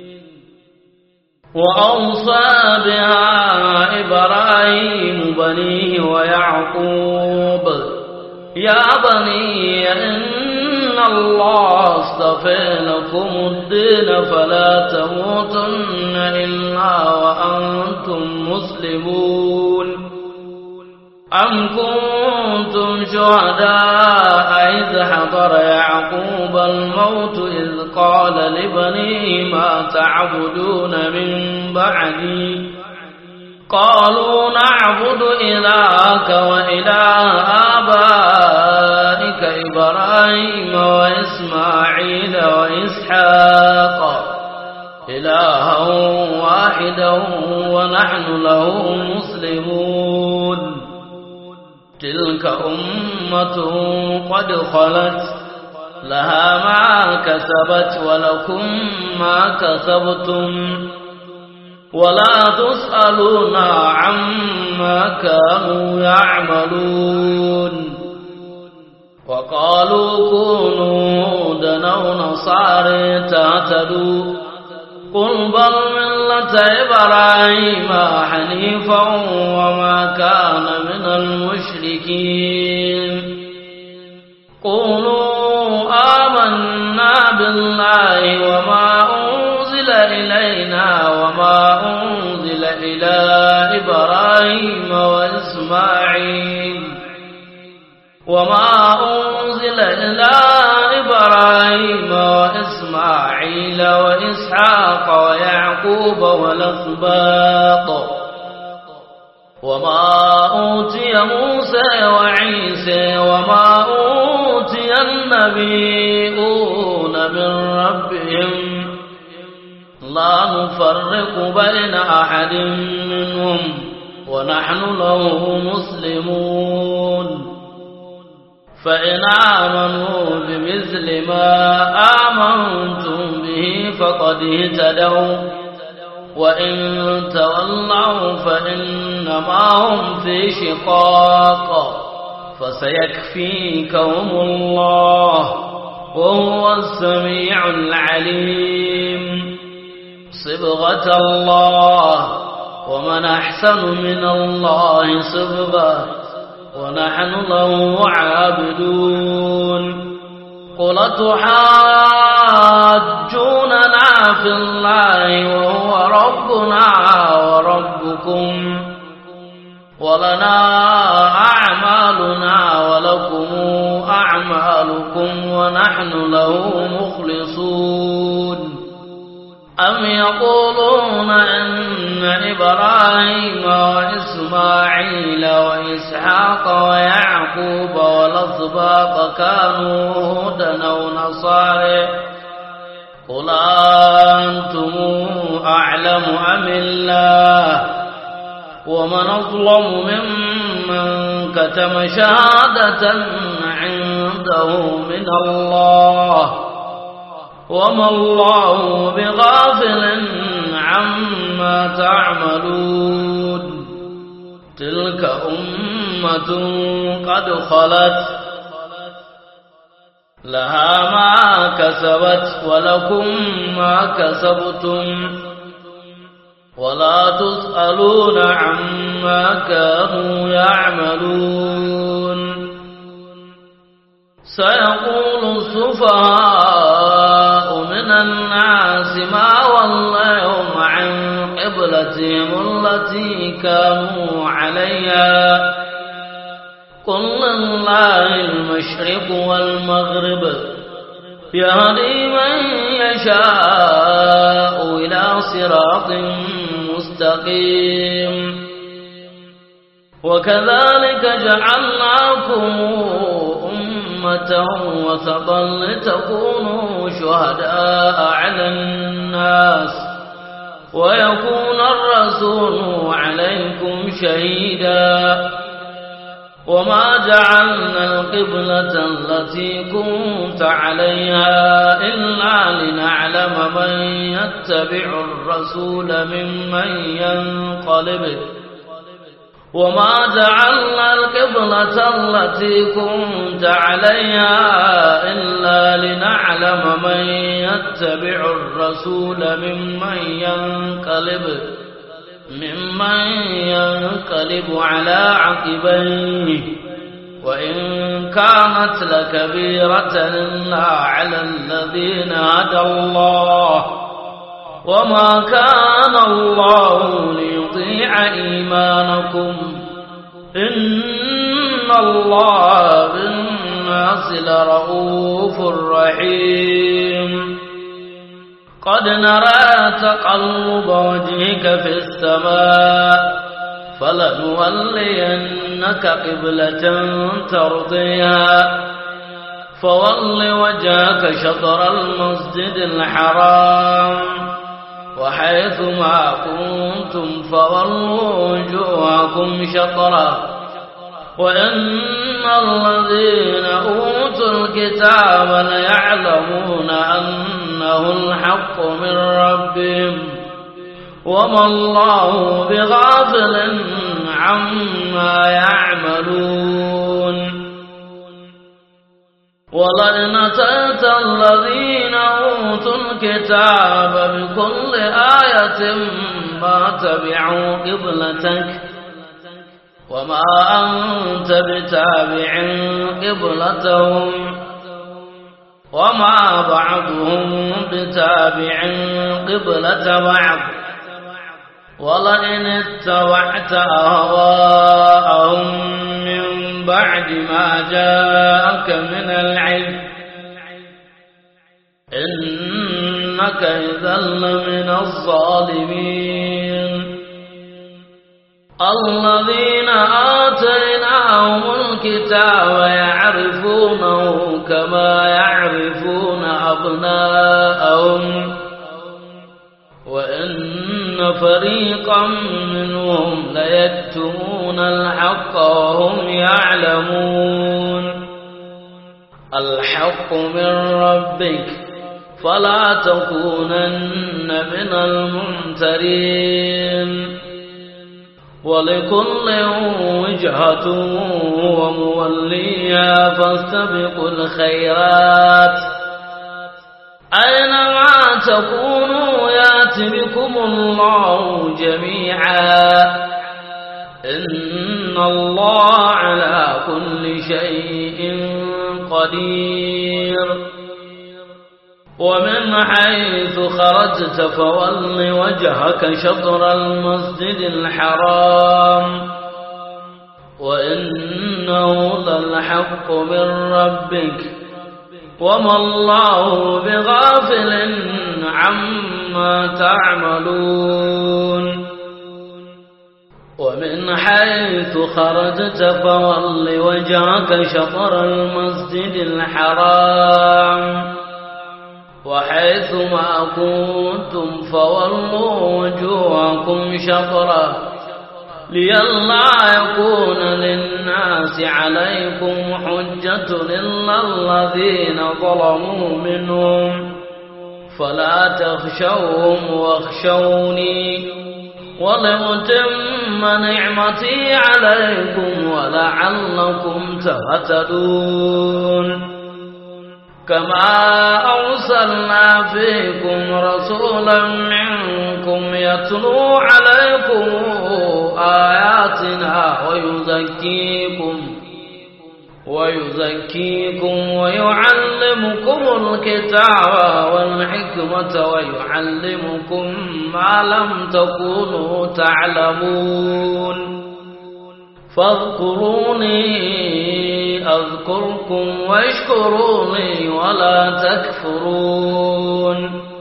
وأوصى بها إبراهيم بنيه ويعقوب يا بني إن الله اصطفى لكم الدين فلا تموتن إلا وأنتم مسلمون. أم كنتم شهداء إذ حضر يعقوب الموت إذ قال لبنيه ما تعبدون من بعدي قالوا نعبد إلهك وإله آبائك إبراهيم وإسماعيل وإسحاق إلها واحدا ونحن له مسلمون. تلك أمة قد خلت لها ما كسبت ولكم ما كسبتم ولا تسألون عما كانوا يعملون. وقالوا كونوا هودا أو نصارى تهتدوا قل بل ملة إبراهيم حنيفا وما كان من المشركين. قولوا آمنا بالله إبراهيم وإسماعيل وما أنزل إلى إبراهيم وإسماعيل وإسحاق ويعقوب والأسباط وما أوتي موسى وعيسى وما أوتي النبيون من ربهم لا نفرق بين أحد منهم ونحن له مسلمون فإن آمنوا بمثل ما آمنتم به فقد اهتدوا وإن تولوا فإنما هم في شقاق فسيكفيكهم الله وهو السميع العليم صبغة الله ومن أحسن من الله صبغة ونحن له عابدون قل تحاجوننا في الله وهو ربنا وربكم ولنا أعمالنا ولكم أعمالكم ونحن له مخلصون أم يقولون إن إبراهيم وإسماعيل وإسحاق ويعقوب والأسباط كانوا هودا أو نصارى قل أنتم أعلم أم الله ومن أظلم ممن كتم شهادة عنده من الله وما الله بغافل عما تعملون تلك أمة قد خلت لها ما كسبت ولكم ما كسبتم ولا تسألون عما كانوا يعملون سيقول السفهاء من الناس ما وليهم عن قبلتهم التي كانوا عليها قل لله المشرق والمغرب يهدي من يشاء إلى صراط مستقيم وكذلك جعلناكم أمة وسطا لتكونوا شهداء على الناس ويكون الرسول عليكم شهيدا وما جعلنا القبلة التي كنت عليها إلا لنعلم من يتبع الرسول ممن ينقلب وما جعلنا القبلة التي كنت عليها إلا لنعلم من يتبع الرسول ممن ينقلب ممن ينقلب على عقبيه وإن كانت لكبيرة إلا على الذين هدى الله وما كان الله ليضيع إيمانكم إن الله بالناس لرؤوف رحيم قد نرى تقلب وجهك في السماء فلنولينك قبلة ترضيها فول وجهك شطر المسجد الحرام وحيث ما كنتم فولوا وجوهكم شطره وإن الذين أوتوا الكتاب ليعلمون أنه الحق من ربهم وما الله بغافل عما يعملون ولئن أتيت الذين أوتوا الكتاب بكل آية ما تبعوا قبلتك وما أنت بتابع قبلتهم وما بعضهم بتابع قبلة بعض ولئن اتبعت أهواءهم من بعد ما جاءك من العلم إنك إذا لمن الظالمين الذين آتيناهم الكتاب يعرفونه كما يعرفون أبناءهم وإن فريقا منهم ليكتمون الحق وهم يعلمون الحق من ربك فلا تكونن من الممترين ولكل وجهة وموليها فاستبقوا الخيرات أينما تكونوا يأت بكم الله جميعا إن الله على كل شيء قدير ومن حيث خرجت فول وجهك شطر المسجد الحرام وإنه للحق من ربك وما الله بغافل عما تعملون ومن حيث خرجت فول وجهك شطر المسجد الحرام وحيث ما كنتم فولوا وجوهكم شطره لئلا يكون للناس عليكم حجة إلا الذين ظلموا منهم فلا تخشوهم واخشوني ولأتم نعمتي عليكم ولعلكم تهتدون كما أرسلنا فيكم رسولا منكم يتلو عليكم آياتنا ويزكيكم ويزكيكم ويعلمكم الكتاب والحكمة ويعلمكم ما لم تكونوا تعلمون فاذكروني أذكركم واشكروا لي ولا تكفرون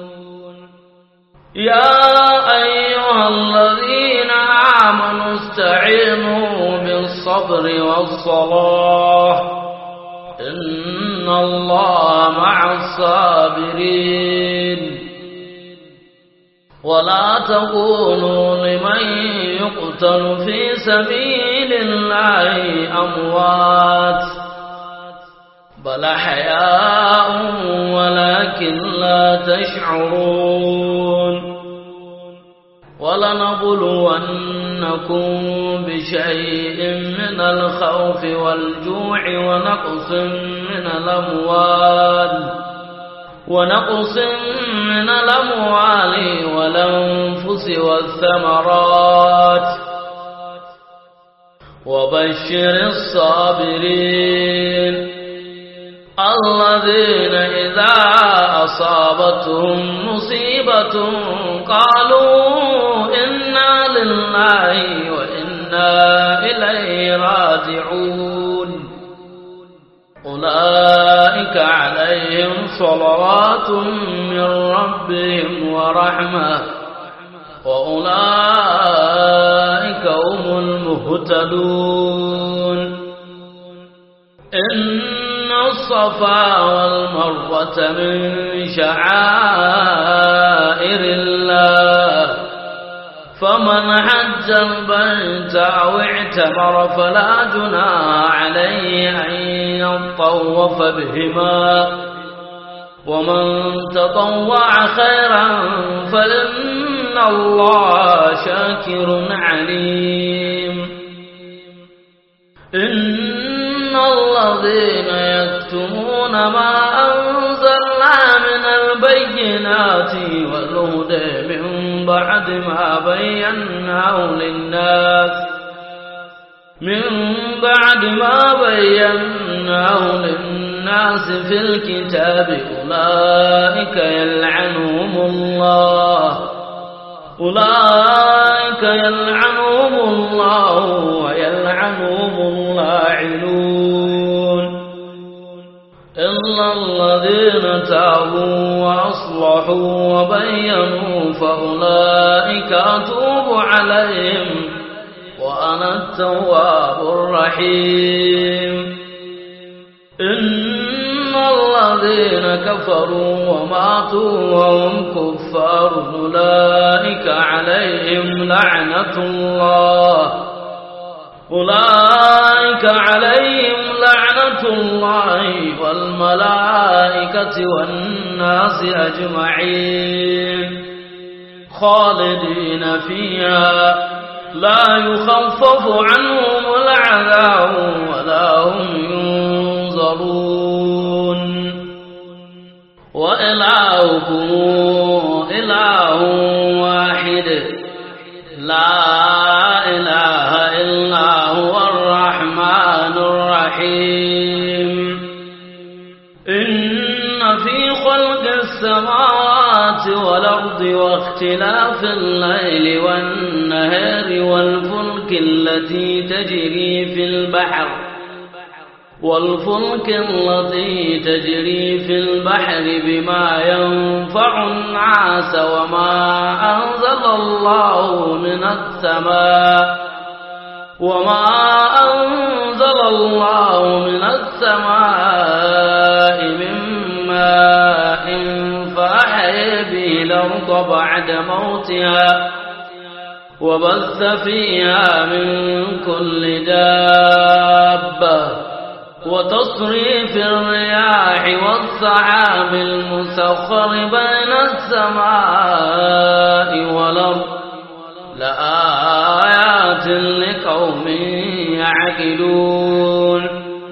يا أيها الذين آمنوا استعينوا بالصبر والصلاة إن الله مع الصابرين ولا تقولوا لمن يقتل في سبيل الله أموات بل أحياء ولكن لا تشعرون ولنبلونكم بشيء من الخوف والجوع ونقص من الأموال ونقص من الأموال والأنفس والثمرات وبشر الصابرين الذين إذا أصابتهم مصيبة قالوا إنا لله وإنا إليه راجعون أولئك عليهم صلوات من ربهم ورحمة وأولئك هم المهتدون إن الصفا والمروة من شعائر الله فمن حج البيت أو اعتمر فلا جناح عليه أن يطوف بهما ومن تطوع خيرا فإن الله شاكر عليم إن الذين يكتمون ما أنزلنا من البينات والهدى من بعد ما بيناه للناس من بعد ما بيناه للناس في الكتاب أولئك يلعنهم الله أولئك أولئك يلعنهم الله ويلعنهم اللاعنون إلا الذين تابوا وأصلحوا وبينوا فأولئك أتوب عليهم وأنا التواب الرحيم إن الذين كفروا وماتوا وهم كفار أولئك عليهم لعنة الله أولئك عليهم لعنة الله والملائكة والناس أجمعين خالدين فيها لا يخفف عنهم العذاب ولا هم ينظرون وإلهكم إله واحد لا إله إلا هو الرحمن الرحيم إن في خلق السماوات والأرض واختلاف الليل والنهار والفلك التي تجري في البحر والفلك التي تجري في البحر بما ينفع الناس وما أنزل الله من السماء وما أنزل الله من السماء من ماء فأحيا به الأرض بعد موتها وبث فيها من كل دابة وتصريف الرياح والسحاب المسخر بين السماء والأرض لآيات لقوم يعقلون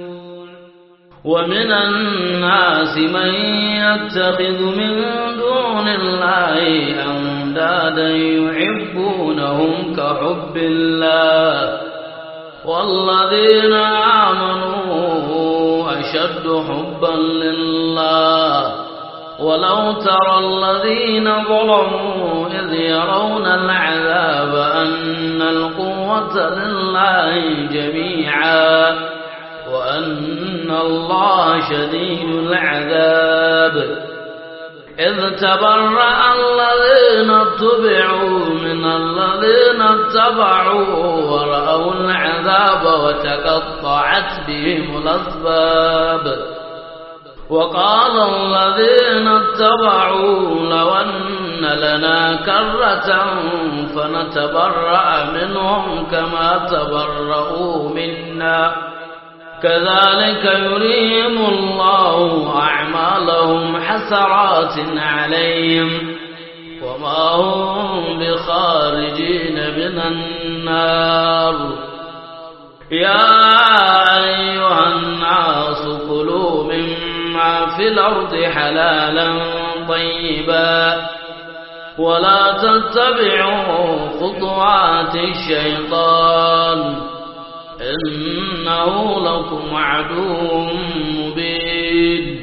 ومن الناس من يتخذ من دون الله أندادا يحبونهم كحب الله والذين آمنوا أشد حبا لله ولو ترى الذين ظلموا إذ يرون العذاب أن القوة لله جميعا وأن الله شديد العذاب إذ تبرأ الذين اتبعوا من الذين اتبعوا ورأوا العذاب وتقطعت بهم الأسباب وقال الذين اتبعوا لو أن لنا كرة فنتبرأ منهم كما تبرؤوا منا كذلك يريهم الله أعمالهم حسرات عليهم وما هم بخارجين من النار يا أيها الناس كلوا مما في الأرض حلالا طيبا ولا تتبعوا خطوات الشيطان إنه لكم عدو مبين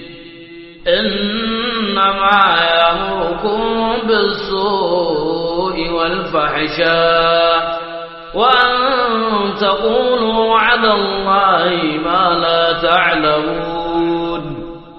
إنما يأمركم بالسوء والفحشاء وأن تقولوا على الله ما لا تعلمون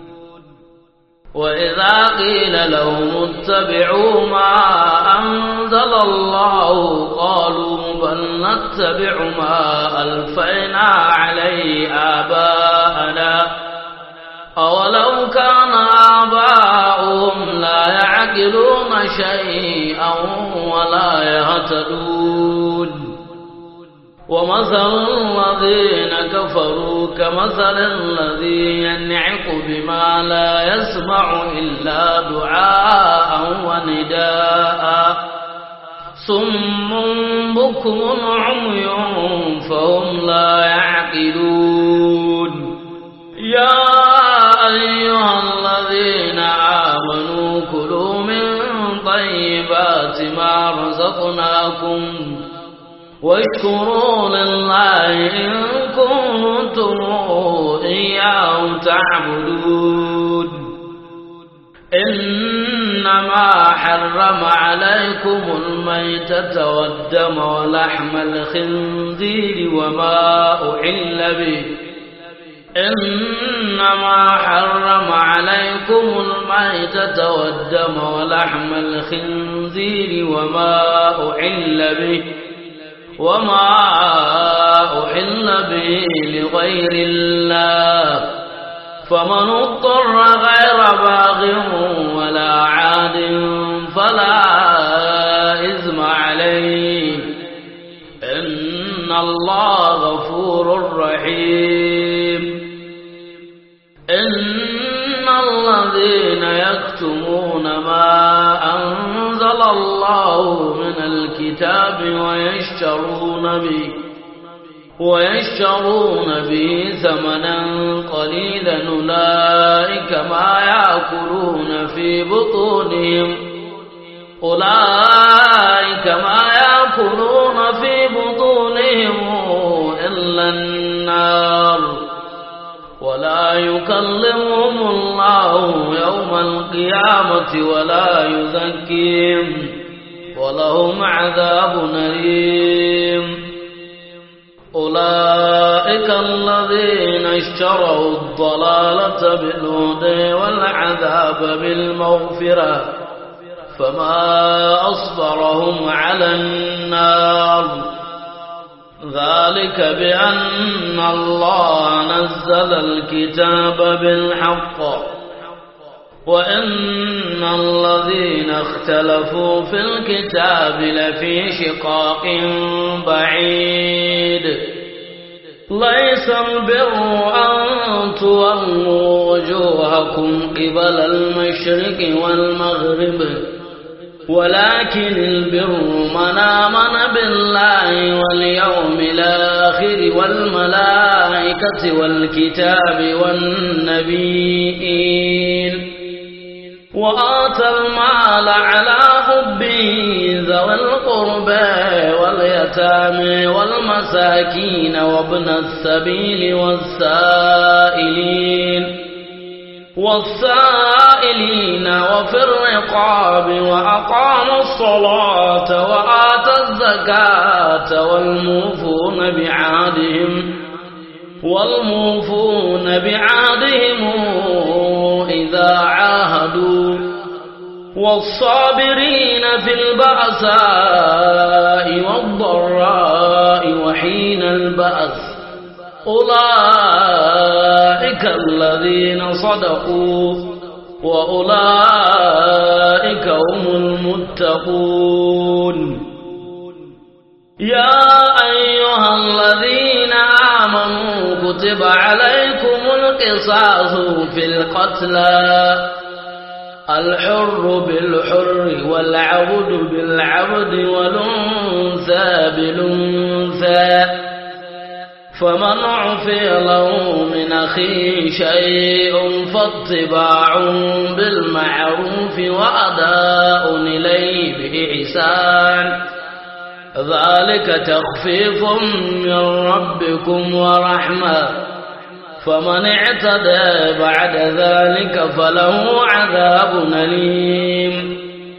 وإذا قيل لهم اتبعوا ما أنزل الله قالوا بل نتبع ما ألفينا عليه آباءنا أولو كان آباؤهم لا يعقلون شيئا ولا يهتدون ومثل الذين كفروا كمثل الذي ينعق بما لا يسمع إلا دعاء ونداء صم بكم عمي فهم لا يعقلون يا أيها الذين آمنوا كلوا من طيبات ما رزقناكم واشكروا لله إن كنتم إياه تعبدون إن إنما حرم عليكم الميتة والدم ولحم الخنزير وما أحل به إنما حرم عليكم الميتة والدم ولحم الخنزير وما أحل به وما أحل به لغير الله فمن اضطر غير باغ ولا عاد فلا إثم عليه إن الله غفور رحيم إن الذين يكتمون ما أنزل الله من الكتاب ويشترون به ويشترون به ثمنا قليلا أولئك ما يأكلون في بطونهم أولئك ما يأكلون في بطونهم إلا النار ولا يكلمهم الله يوم القيامة ولا يزكيهم ولهم عذاب أليم أولئك الذين اشتروا الضلالة بالهدى والعذاب بالمغفرة فما أصبرهم على النار ذلك بأن الله نزل الكتاب بالحق وإن الذين اختلفوا في الكتاب لفي شقاق بعيد ليس البر أن تولوا وجوهكم قبل المشرق والمغرب ولكن البر من آمن بالله واليوم الآخر والملائكة والكتاب والنبيين وآتى المال على حبه ذوي القربى واليتامى والمساكين وابن السبيل والسائلين والسائلين وفي الرقاب وأقاموا الصلاة وآتى الزكاة والموفون بعهدهم والموفون بعهدهم إذا عاهدوا والصابرين في البأساء والضراء وحين البأس أولئك الذين صدقوا وأولئك هم المتقون يا أيها الذين آمنوا كتب عليكم القصاص في القتلى الحر بالحر والعبد بالعبد والأنثى بالأنثى فمن عفي له من أخيه شيء فاتباع بالمعروف وأداء إليه بإحسان ذلك تخفيف من ربكم ورحمة فمن اعتدى بعد ذلك فله عذاب أليم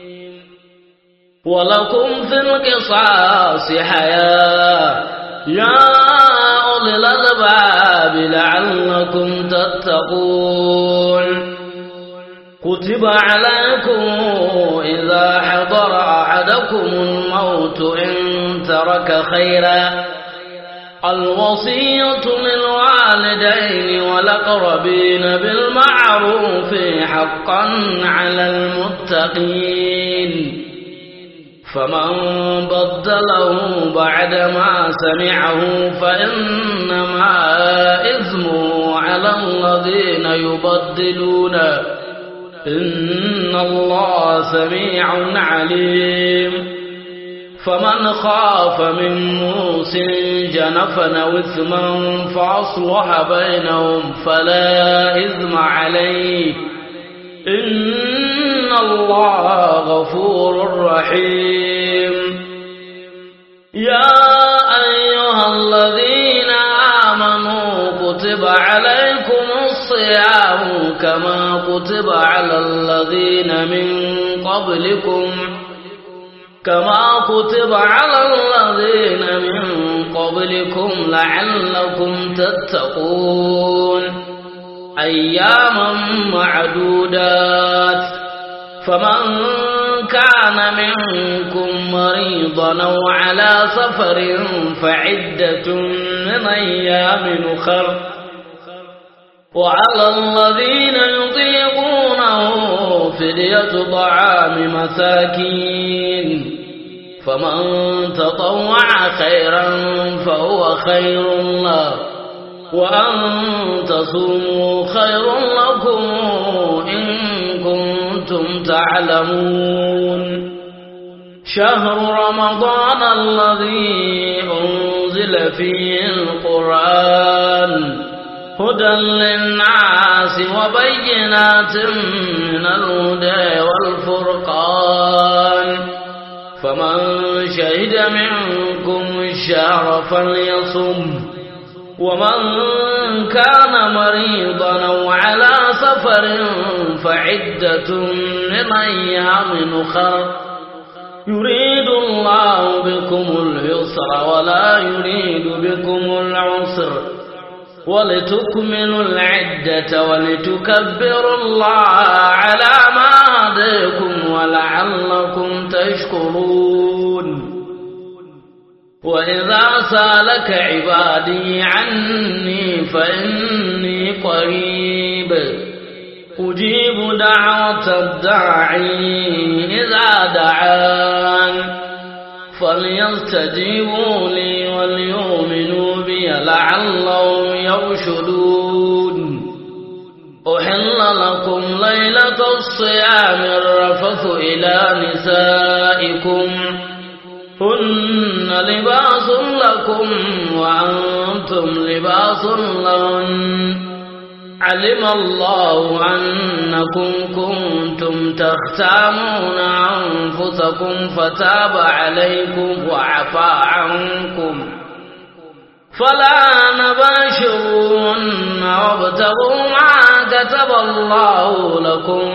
ولكم في القصاص حياة يا أولي الألباب لعلكم تتقون كتب عليكم إذا حضر أحدكم الموت إن ترك خيرا الوصية للوالدين والأقربين بالمعروف حقا على المتقين فمن بدله بعدما سمعه فإنما إثمه على الذين يبدلونه إن الله سميع عليم فمن خاف من موص جنفا أو إثما فأصلح بينهم فلا إثم عليه إن الله غفور رحيم يا أيها الذين آمنوا كتب عليكم الصيام كما كما كتب على الذين من قبلكم كما كتب على الذين من قبلكم لعلكم تتقون أياما معدودات فمن كان منكم مريضا أو على سفر فعدة من أيام أخر وعلى الذين يطيقونه فدية طعام مساكين فمن تطوع خيرا فهو خير له وأن تصوموا خير لكم إن كنتم تعلمون شهر رمضان الذي أنزل فيه القرآن هدى للناس وبينات من الهدى والفرقان فمن شهد منكم الشهر فليصم ومن كان مريضا أو على سفر فعدة من أيام أخر يريد الله بكم اليسر ولا يريد بكم العسر ولتكملوا العدة ولتكبروا الله على ما هداكم ولعلكم تشكرون وإذا سألك عبادي عني فإني قريب أجيب دعوة الداعي إذا دعان فليستجيبوا لي وليؤمنوا بي لعلهم يرشدون أحل لكم ليلة الصيام الرفث إلى نسائكم هن لباس لكم وأنتم لباس لهن علم الله أنكم كنتم تختانون أنفسكم فتاب عليكم وعفى عنكم فلا نباشرون وابتغوا ما كتب الله لكم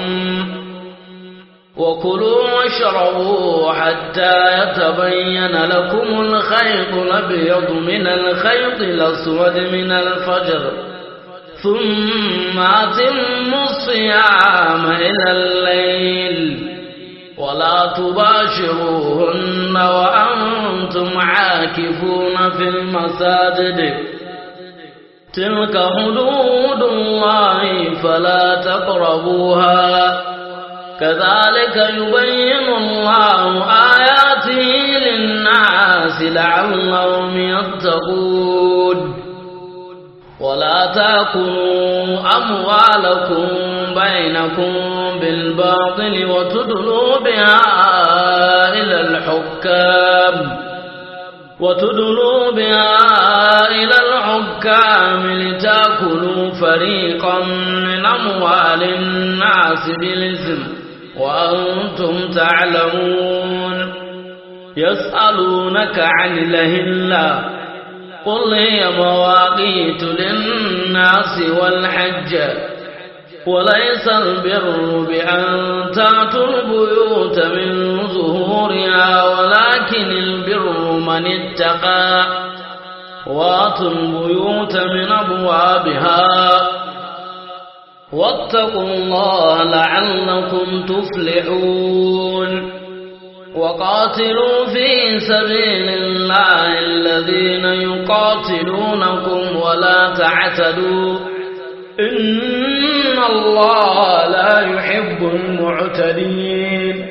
وكلوا واشربوا حتى يتبين لكم الخيط الأبيض من الخيط الأسود من الفجر ثم أتموا الصيام إلى الليل ولا تباشروهن وأنتم عاكفون في المساجد تلك حدود الله فلا تقربوها كذلك يبين الله آياته للناس لعلهم يتقون ولا تأكلوا أموالكم بينكم بالباطل وتدلوا بها إلى الحكام وتدلوا بها إلى الحكام لتأكلوا فريقا من أموال الناس بالإثم وأنتم تعلمون يسألونك عن الأهلة قل هي مواقيت للناس والحج وليس البر بأن تأتوا البيوت من ظهورها ولكن البر من اتقى وأتوا البيوت من أبوابها واتقوا الله لعلكم تفلحون وقاتلوا في سبيل الله الذين يقاتلونكم ولا تعتدوا إن الله لا يحب المعتدين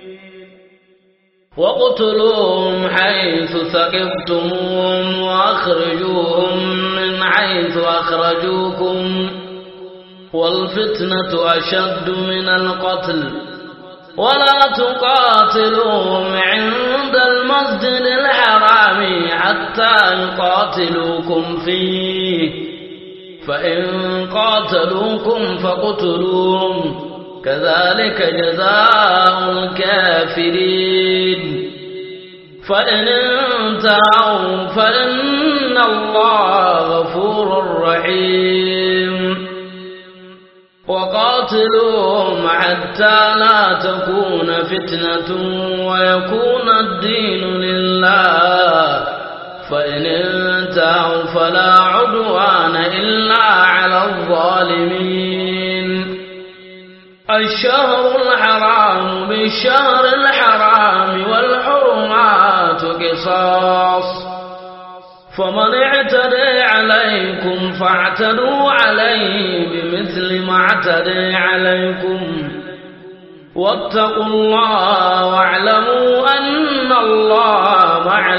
واقتلوهم حيث ثقفتموهم وأخرجوهم من حيث أخرجوكم والفتنة أشد من القتل ولا تقاتلوهم عند المسجد الحرام حتى يقاتلوكم فيه فإن قاتلوكم فاقتلوهم كذلك جزاء الكافرين فإن انتهوا فإن الله غفور رحيم وقال وقاتلوهم حتى لا تكون فتنة ويكون الدين لله فإن انتهوا فلا عدوان إلا على الظالمين. الشهر الحرام بالشهر الحرام والحرمات قصاص فمن اعتدى عليكم فاعتدوا عليه بمثل ما اعتدى عليكم واتقوا الله واعلموا أن الله مع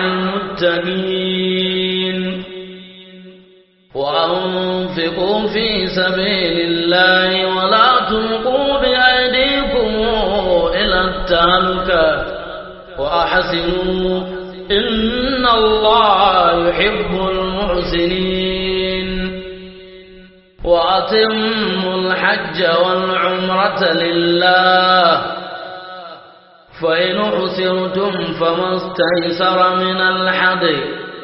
المتقين. وأنفقوا في سبيل الله ولا تلقوا بأيديكم إلى التهلكة وأحسنوا إن الله يحب المحسنين. وأتموا الحج والعمرة لله فإن أحسرتم فما استيسر من الحدي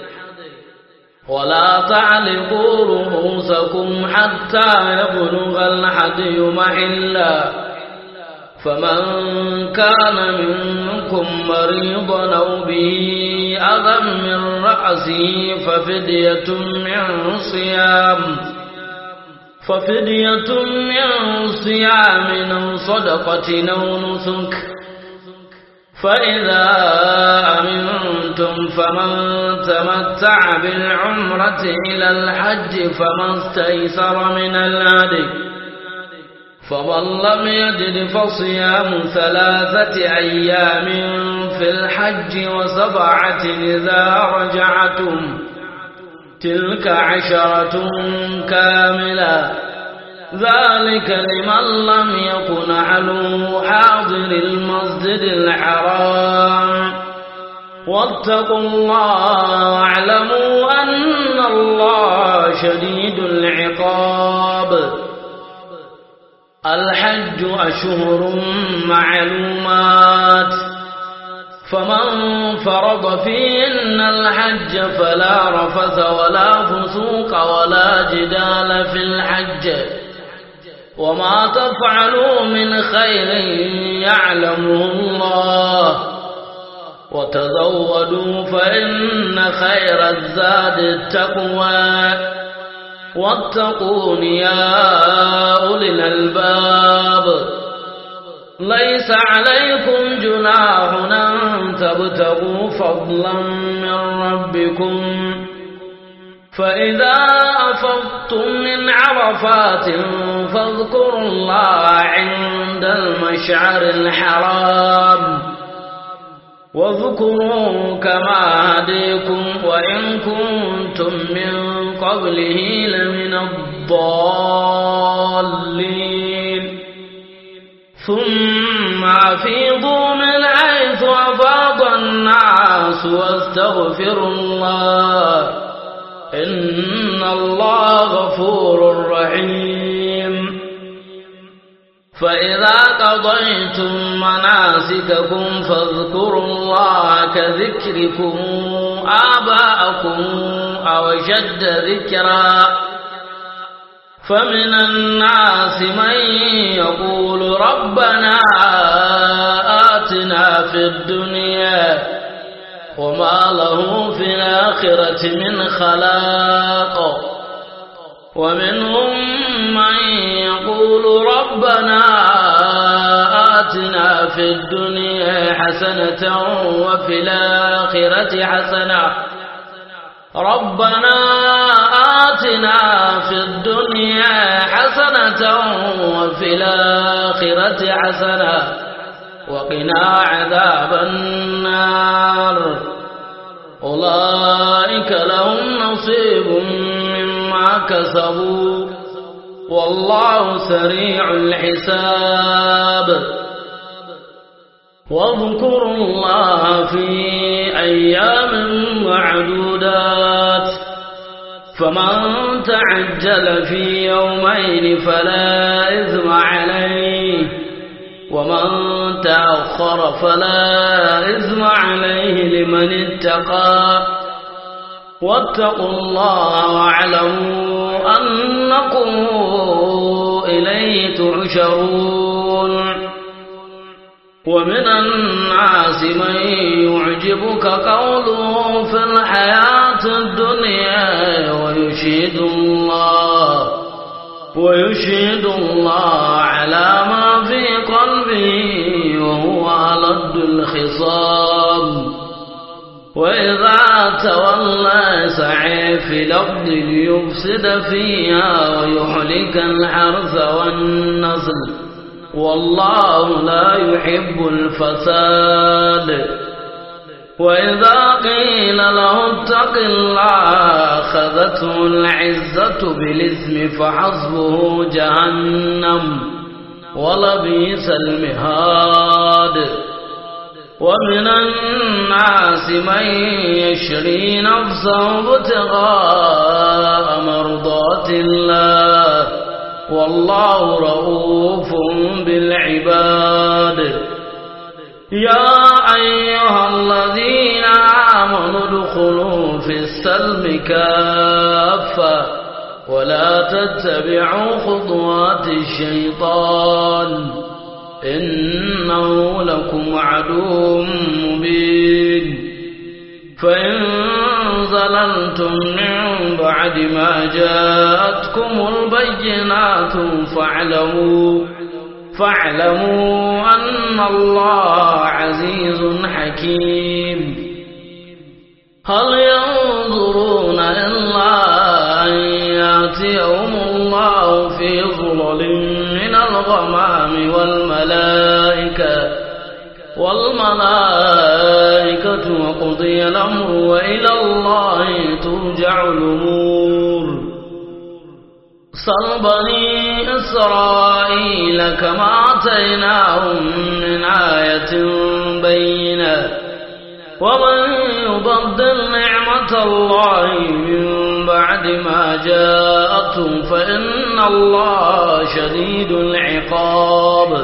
ولا تعلقوا رؤوسكم حتى يبلغ الحدي محله فمن كان منكم مريضا أو به أذى من رأسه ففدية من صيام ففدية من صيام أو صدقة أو نسك فإذا أمنتم فمن تمتع بالعمرة إلى الحج فما استيسر من الهدي فمن لم يجد فصيام ثلاثة أيام في الحج وسبعة إذا رجعتم تلك عشرة كاملة ذلك لمن لم يكن أهله حاضر المسجد الحرام واتقوا الله واعلموا أن الله شديد العقاب. الحج أشهر معلومات فمن فرض فيهن الحج فلا رفث ولا فسوق ولا جدال في الحج وما تفعلوا من خير يعلمه الله وتزودوا فإن خير الزاد التقوى واتقون يا أولي الألباب. ليس عليكم جناح أن تبتغوا فضلا من ربكم فإذا أفضتم من عرفات فاذكروا الله عند المشعر الحرام واذكروا كما هديكم وإن كنتم من قبله لمن الضالين. ثم أفيضوا من حيث أفاض الناس واستغفروا الله إن الله غفور رحيم. فإذا قضيتم مناسككم فاذكروا الله كذكركم آباءكم أو أشد ذكرا فمن الناس من يقول ربنا آتنا في الدنيا وما له في الآخرة من خلاق ومنهم من يقول ربنا آتنا في الدنيا حسنة وفي الآخرة حسنة ربنا آتنا في الدنيا حسنة وفي الآخرة حسنة وقنا عذاب النار. أولئك لهم نصيب مما كسبوا والله سريع الحساب. واذكروا الله في أيام معدودات فمن تعجل في يومين فلا إثم عليه ومن تأخر فلا إثم عليه لمن اتقى واتقوا الله واعلموا أنكم وإليه تحشرون ومن الناس من يعجبك قوله في الحياة الدنيا ويشهد الله ويشهد الله على ما في قلبه وهو ألد الخصام وإذا تولى سعى في الأرض ليفسد فيها ويهلك الحرث والنسل والله لا يحب الفساد وإذا قيل له اتق الله أخذته العزة بالإثم فحسبه جهنم ولبئس المهاد ومن الناس من يشري نفسه ابتغاء مرضات الله والله رؤوف بالعباد يا أيها الذين آمنوا ادخلوا في السلم كافة ولا تتبعوا خطوات الشيطان إنه لكم عدو مبين فإن زللتم من بعد ما جاءتكم البينات فاعلموا فاعلموا أن الله عزيز حكيم هل ينظرون إلا أن يأتيهم الله في ظلل من الغمام والملائكة والملائكة وقضي الأمر وإلى الله ترجع الأمور صل بني إسرائيل كما آتيناهم من آية بينة ومن يبدل نعمة الله من بعد ما جاءته فإن الله شديد العقاب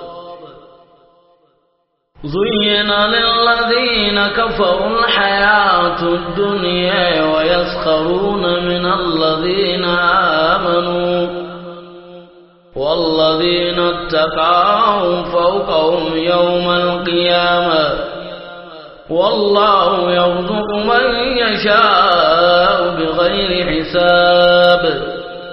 زين للذين كفروا الحياة الدنيا ويسخرون من الذين آمنوا والذين اتقوا فوقهم يوم القيامة والله يرزق من يشاء بغير حساب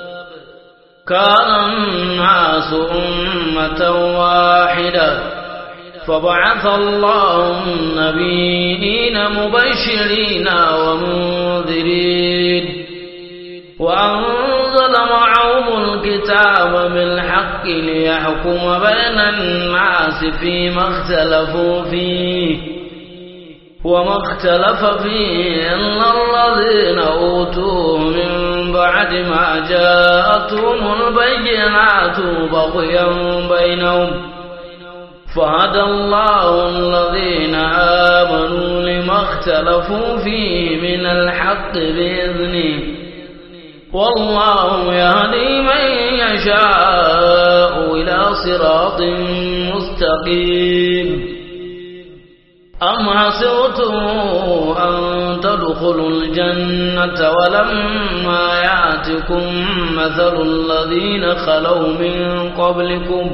كان الناس أمة واحدة فبعث الله النبيين مبشرين ومنذرين وأنزل معهم الكتاب بالحق ليحكم بين الناس فيما اختلفوا فيه وما اختلف فيه إلا الذين أوتوه من بعد ما جاءتهم البينات بغيا بينهم فهدى الله الذين آمنوا لما اختلفوا فيه من الحق بإذنه والله يهدي من يشاء إلى صراط مستقيم أم حسبتم أن تدخلوا الجنة ولما يأتكم مثل الذين خلوا من قبلكم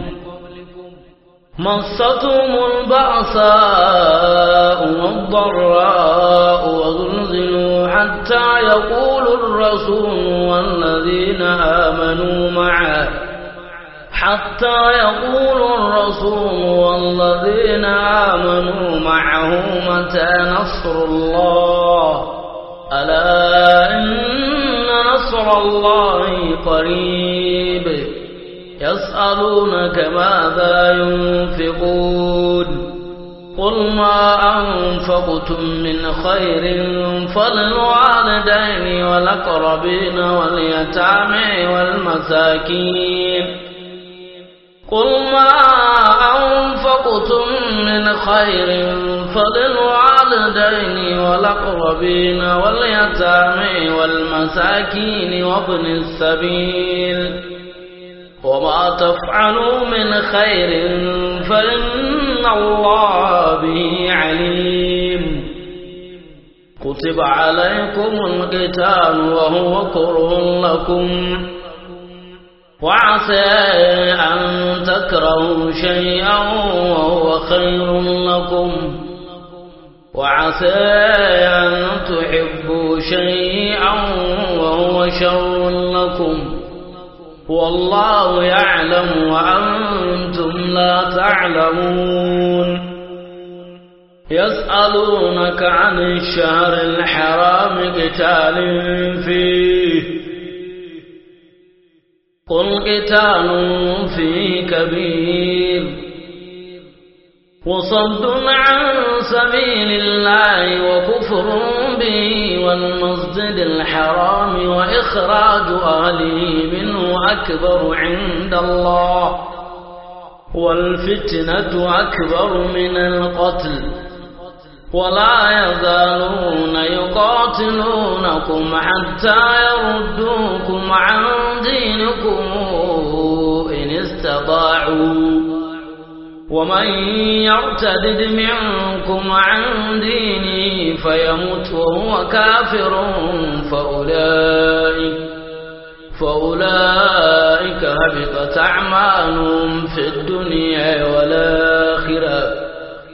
مستهم البأساء والضراء وزلزلوا حتى يقول الرسول والذين آمنوا معه حتى يقول الرسول والذين آمنوا معه متى نصر الله ألا إن نصر الله قريب يسألونك ماذا ينفقون قل ما أنفقتم من خير فللوالدين والأقربين واليتامى والمساكين قل ما أنفقتم من خير فللوالدين والأقربين واليتامى والمساكين وابن السبيل وما تفعلوا من خير فإن الله به عليم كتب عليكم القتال وهو كره لكم وعسى أن تكرهوا شيئا وهو خير لكم وعسى أن تحبوا شيئا وهو شر لكم والله يعلم وأنتم لا تعلمون يسألونك عن الشهر الحرام قتال فيه قل قتال فيه كبير وصد عن سبيل الله وكفر به والمسجد الحرام وإخراج أهله منه أكبر عند الله والفتنة أكبر من القتل ولا يزالون يقاتلونكم حتى يردوكم عن دينكم إن استطاعوا ومن يرتد منكم عن دينه فيمت وهو كافر فأولئك فأولئك هبطت أعمالهم في الدنيا والآخرة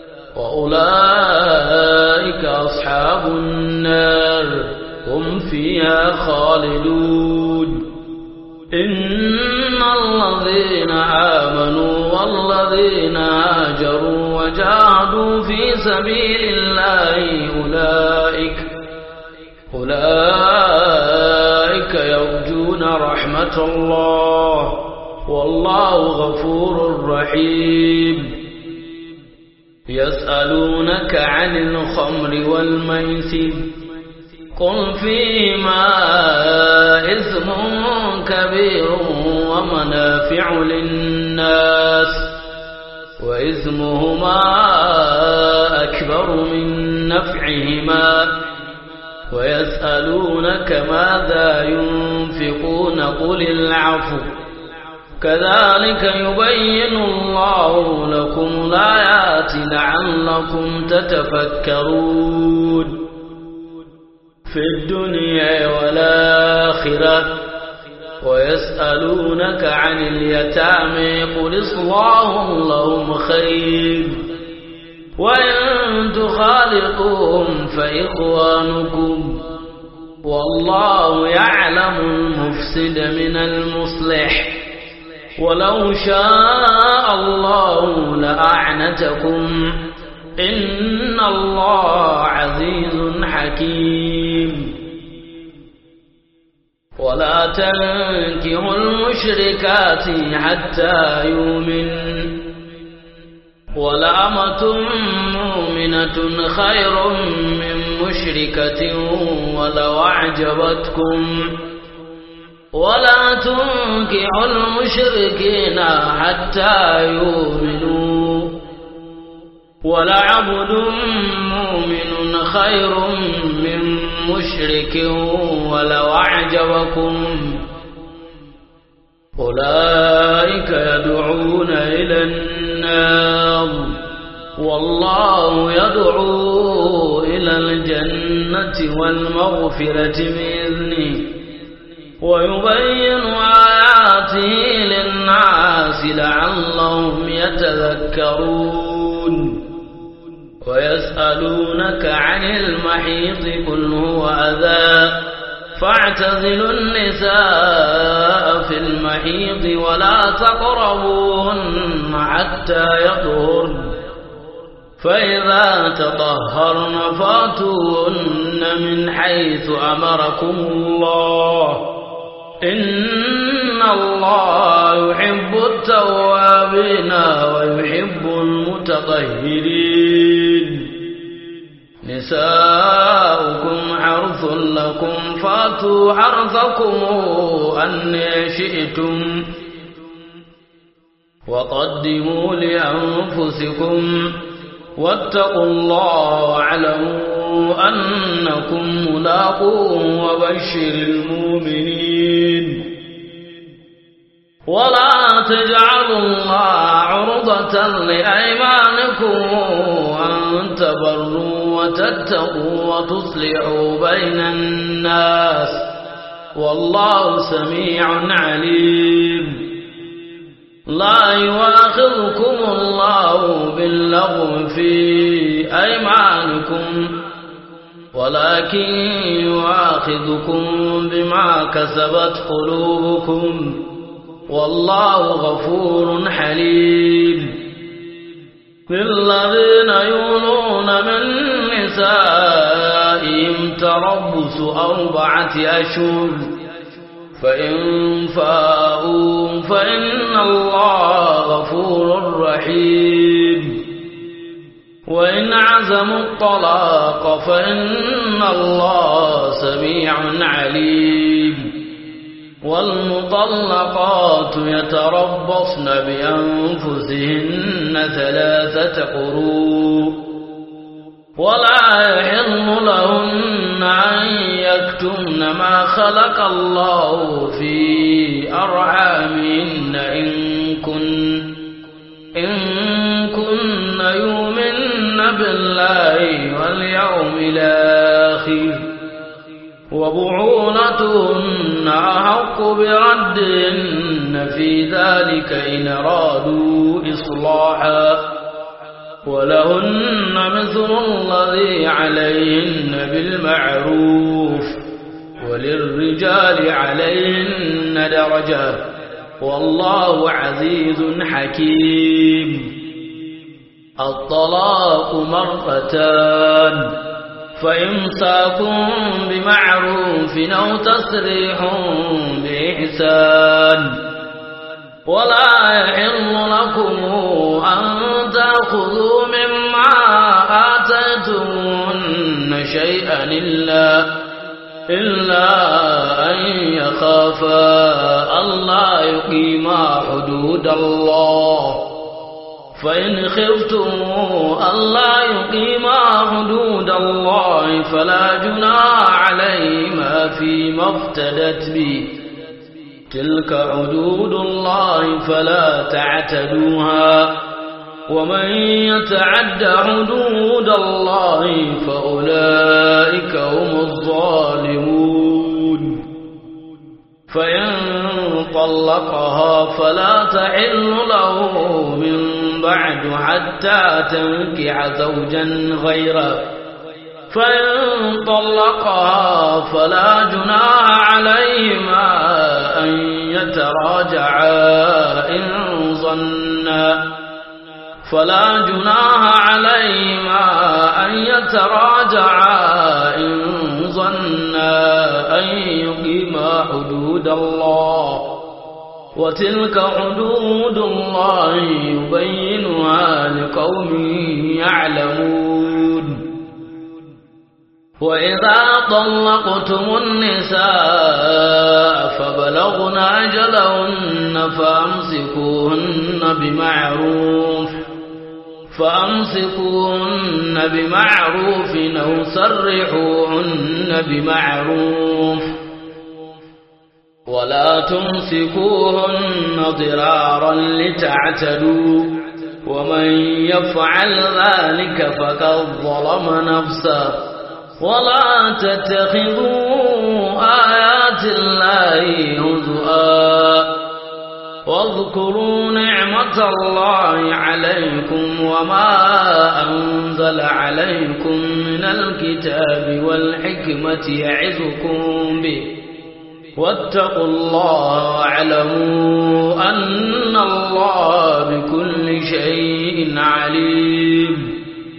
وأولئك أصحاب النار هم فيها خالدون إن الذين آمنوا والذين هاجروا وجاهدوا في سبيل الله أولئك أولئك يرجون رحمة الله والله غفور رحيم يسألونك عن الخمر والميسر قل فيهما إثم كبير ومنافع للناس وإثمهما أكبر من نفعهما ويسألونك ماذا ينفقون قل العفو كذلك يبين الله لكم الآيات لعلكم تتفكرون في الدنيا والآخرة ويسألونك عن اليتامى قل إصلاح لهم خير وإن تخالطوهم فإخوانكم والله يعلم المفسد من المصلح ولو شاء الله لأعنتكم إن الله عزيز حكيم ولا تنكحوا المشركات حتى يؤمن ولأمة مؤمنة خير من مشركة ولو أعجبتكم ولا تنكحوا المشركين حتى يؤمنوا ولعبد مؤمن خير من مشرك ولو أعجبكم أولئك يدعون إلى النار والله يدعو إلى الجنة والمغفرة بإذنه ويبين آياته للناس لعلهم يتذكرون ويسألونك عن المحيض قل هو أذى فاعتزلوا النساء في المحيض ولا تقربوهن حتى يطهرن فإذا تطهرن فاتوهن من حيث أمركم الله إن الله يحب التوابين ويحب المتطهرين نساؤكم حرث لكم فاتوا حرثكم أن شئتم وقدموا لأنفسكم واتقوا الله واعلموا أنكم ملاقوه وبشر المؤمنين ولا تجعلوا الله عرضة لأيمانكم أن تبروا وتتقوا وتصلحوا بين الناس والله سميع عليم. لا يؤاخذكم الله باللغو في أيمانكم ولكن يؤاخذكم بما كسبت قلوبكم والله غفور حليم. للذين يولون من نسائهم تربص أربعة أشهر فإن فاءوا فإن الله غفور رحيم. وإن عزموا الطلاق فإن الله سميع عليم. والمطلقات يتربصن بأنفسهن ثلاثة قروء ولا يحل لهن أن يكتمن ما خلق الله في أرحامهن إن كن إن كن يؤمن بالله واليوم الآخر وبعولتهن أحق بردهن في ذلك إن أرادوا إصلاحا ولهن مثل الذي عليهن بالمعروف وللرجال عليهن درجة والله عزيز حكيم. الطلاق مرتان فإمساك بمعروف أو تسريح بإحسان. ولا يحل لكم أن تأخذوا مما آتيتموهن شيئا إلا إلا أن يخافا ألا يقيما حدود الله فإن خفتم ألا يقيما حدود الله فلا جناح عليهما فيما افتدت به تلك حدود الله فلا تعتدوها ومن يتعد حدود الله فأولئك هم الظالمون. فإن طلقها فلا تحل له من بعد حتى تنكح زوجا غيره فإن طلقها فلا جناح عليهما أن يتراجعا إن ظنا فلا جناح عليهما أن يتراجعا إن ظنا أن يقيما حدود الله وتلك حدود الله يبينها لقوم يعلمون. وإذا طلقتم النساء فبلغن أجلهن فأمسكوهن بمعروف فأمسكوهن بمعروف أو سرحوهن بمعروف ولا تمسكوهن ضرارا لتعتدوا ومن يفعل ذلك فقد ظلم نفسه. ولا تتخذوا آيات الله هزؤا واذكروا نعمة الله عليكم وما أنزل عليكم من الكتاب والحكمة يعظكم به واتقوا الله واعلموا أن الله بكل شيء عليم.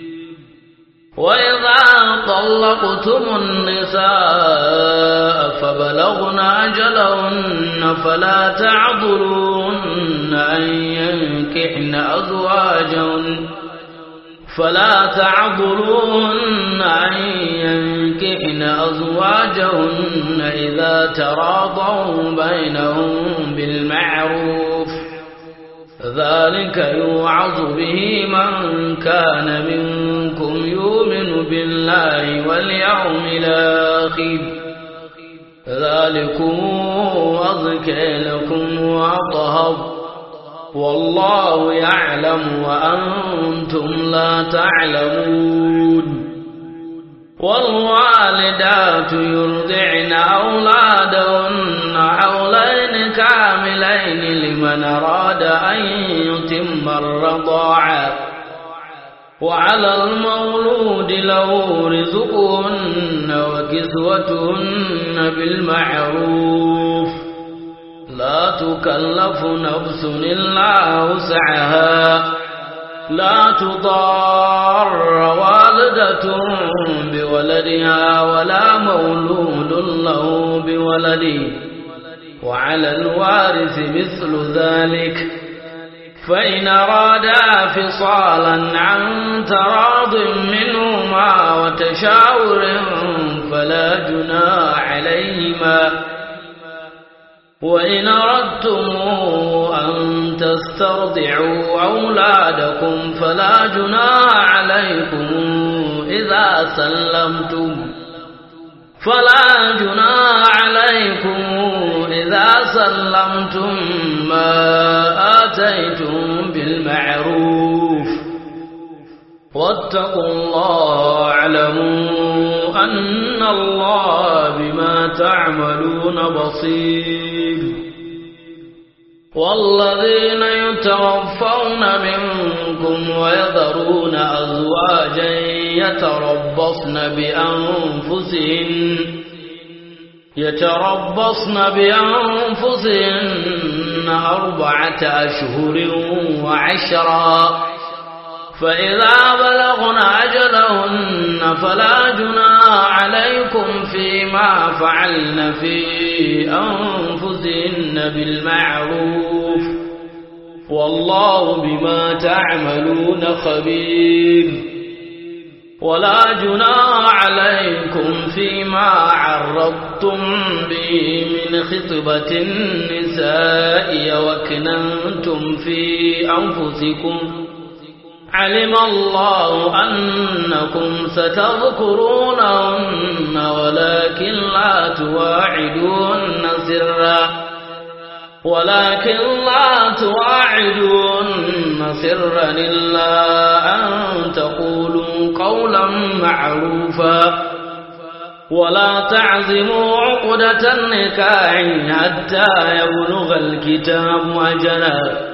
وإذا طلقتم النساء فبلغن أجلهن فلا تعضلوهن أن ينكحن أزواجهن فلا تعضلوهن أن ينكحن أزواجهن إذا تراضوا بينهم بالمعروف ذلك يوعظ به من كان منكم يؤمن بالله واليوم الآخر ذلكم أزكى لكم وأطهر والله يعلم وأنتم لا تعلمون. والوالدات يرضعن أولادهن لمن أراد أن يتم الرضاعة وعلى المولود له رزقهن وكسوتهن بالمعروف لا تكلف نفس إلا وسعها لا تضار والدة بولدها ولا مولود له بولده وعلى الوارث مثل ذلك فإن أرادا فصالا عن تراض منهما وتشاور فلا جناح عليهما وإن أردتم أن تسترضعوا أولادكم فلا جناح عليكم إذا سلمتم فلا جناح عليكم إذا سلمتم ما آتيتم بالمعروف واتقوا الله واعلموا أن الله بما تعملون بصير والذين يتوفون منكم ويذرون أزواجا يتربصن بأنفسهن يتربصن بأنفسهن أربعة أشهر وعشرا فإذا بلغن أجلهن فلا جناح عليكم فيما فعلن في أنفسهن بالمعروف والله بما تعملون خبير ولا جناح عليكم فيما عرضتم به من خطبة النساء وكننتم في أنفسكم علم الله أنكم ستذكرونهن ولكن لا تواعدوهن سرا ولكن لا تواعدوهن سرا إلا أن تقولوا قولا معروفا ولا تعزموا عقدة النكاح حتى يبلغ الكتاب أجله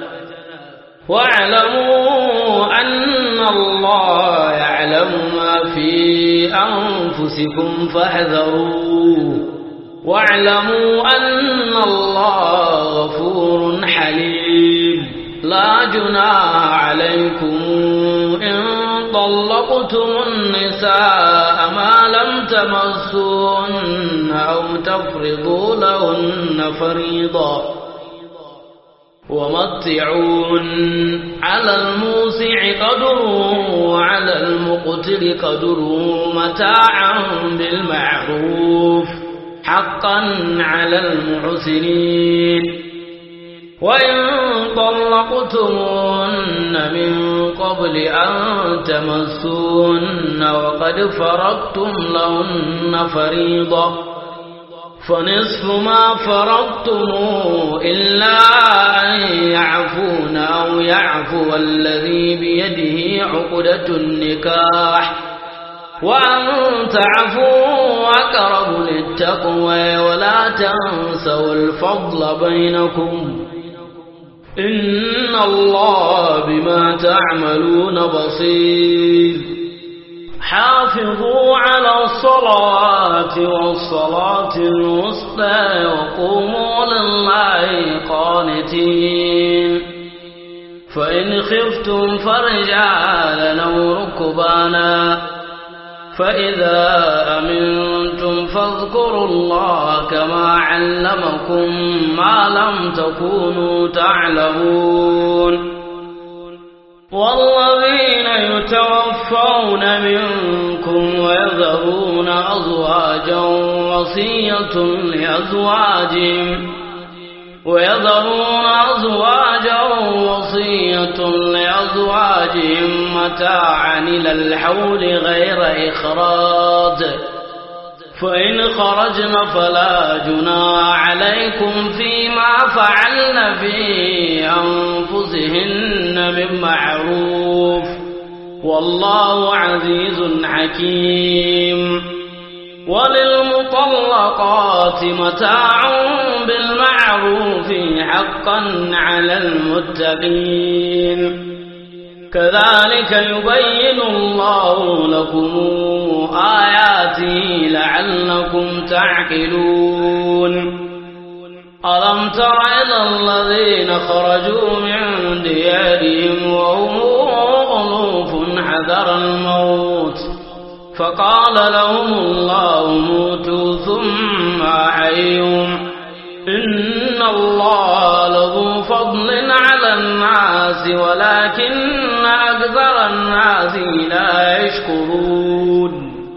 واعلموا أن الله يعلم ما في أنفسكم فاحذروه واعلموا أن الله غفور حليم لا جناح عليكم إن طلقتم النساء ما لم تمسوهن أو تفرضوا لهن فريضة ومتعون على الموسع قدره وعلى المقتر قدره متاعا بالمعروف حقا على المحسنين وإن طلقتموهن من قبل أن تمسوهن وقد فرضتم لهن فريضة فنصف ما فرضتم إلا أن يعفون أو يعفو الذي بيده عقدة النكاح وأن تعفوا أقرب للتقوى ولا تنسوا الفضل بينكم إن الله بما تعملون بصير حافظوا على الصلاة والصلاة الوسطى وقوموا لله قانتين فإن خفتم فرجالا أو ركبانا فإذا أمنتم فاذكروا الله كما علمكم ما لم تكونوا تعلمون والذين يتوفون منكم ويذرون أزواجا وصية لأزواجهم ويذرون أزواجا وصية لأزواجهم متاعا إلى الحول غير إخراج فإن خرجن فلا جناح عليكم فيما فعلن في أنفسهن من معروف والله عزيز حكيم وللمطلقات متاع بالمعروف في حقا على المتقين كذلك يبين الله لكم آياته لعلكم تعقلون ألم تر إلى الذين خرجوا من ديارهم وهم ألوف حذر الموت فقال لهم الله موتوا ثم أحييهم إن الله لذو فضل على الناس ولكن أكثر الناس لا يشكرون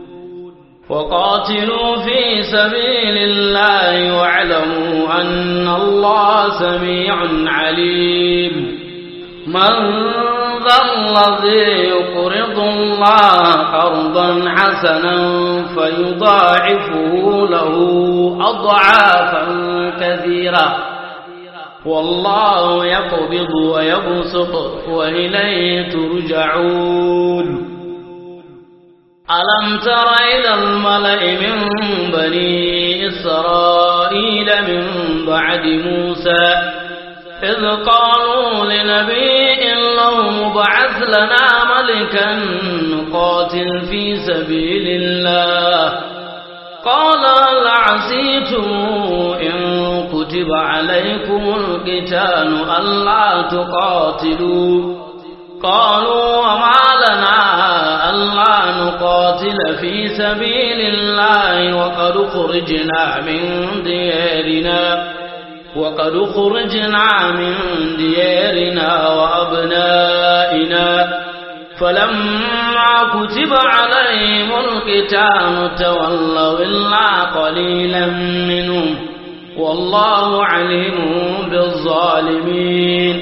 وقاتلوا في سبيل الله واعلموا أن الله سميع عليم من ذا الذي يقرض الله قرضا حسنا فيضاعفه له أضعافا كثيرة والله يقبض ويبسط وإليه ترجعون ألم تر إلى الملأ من بني إسرائيل من بعد موسى إذ قالوا لنبي له مبعث لنا ملكا نقاتل في سبيل الله قال هل عسيتم إن كتب عليكم القتال ألا تقاتلوا قالوا وما لنا ألا نقاتل في سبيل الله وقد خرجنا من ديارنا وقد خرجنا من ديارنا وأبنائنا فلما كتب عليهم القتال تولوا إلا قليلا منهم والله عليم بالظالمين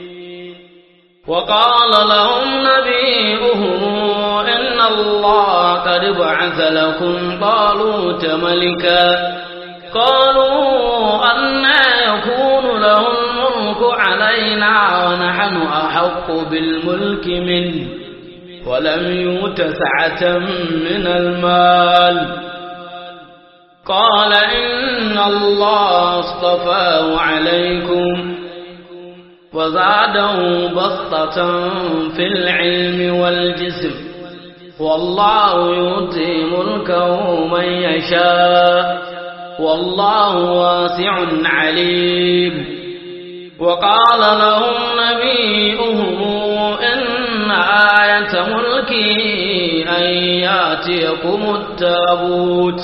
وقال لهم نبيهم إن الله قد بعث لكم طالوت ملكا قالوا أنى يكون له الملك علينا ونحن أحق بالملك منه ولم يؤت سعة من المال قال إن الله اصطفاه عليكم وزاده بسطة في العلم والجسم والله يؤتي ملكه من يشاء والله واسع عليم وقال لهم نبيهم إن آية ملكه أن يأتيكم التابوت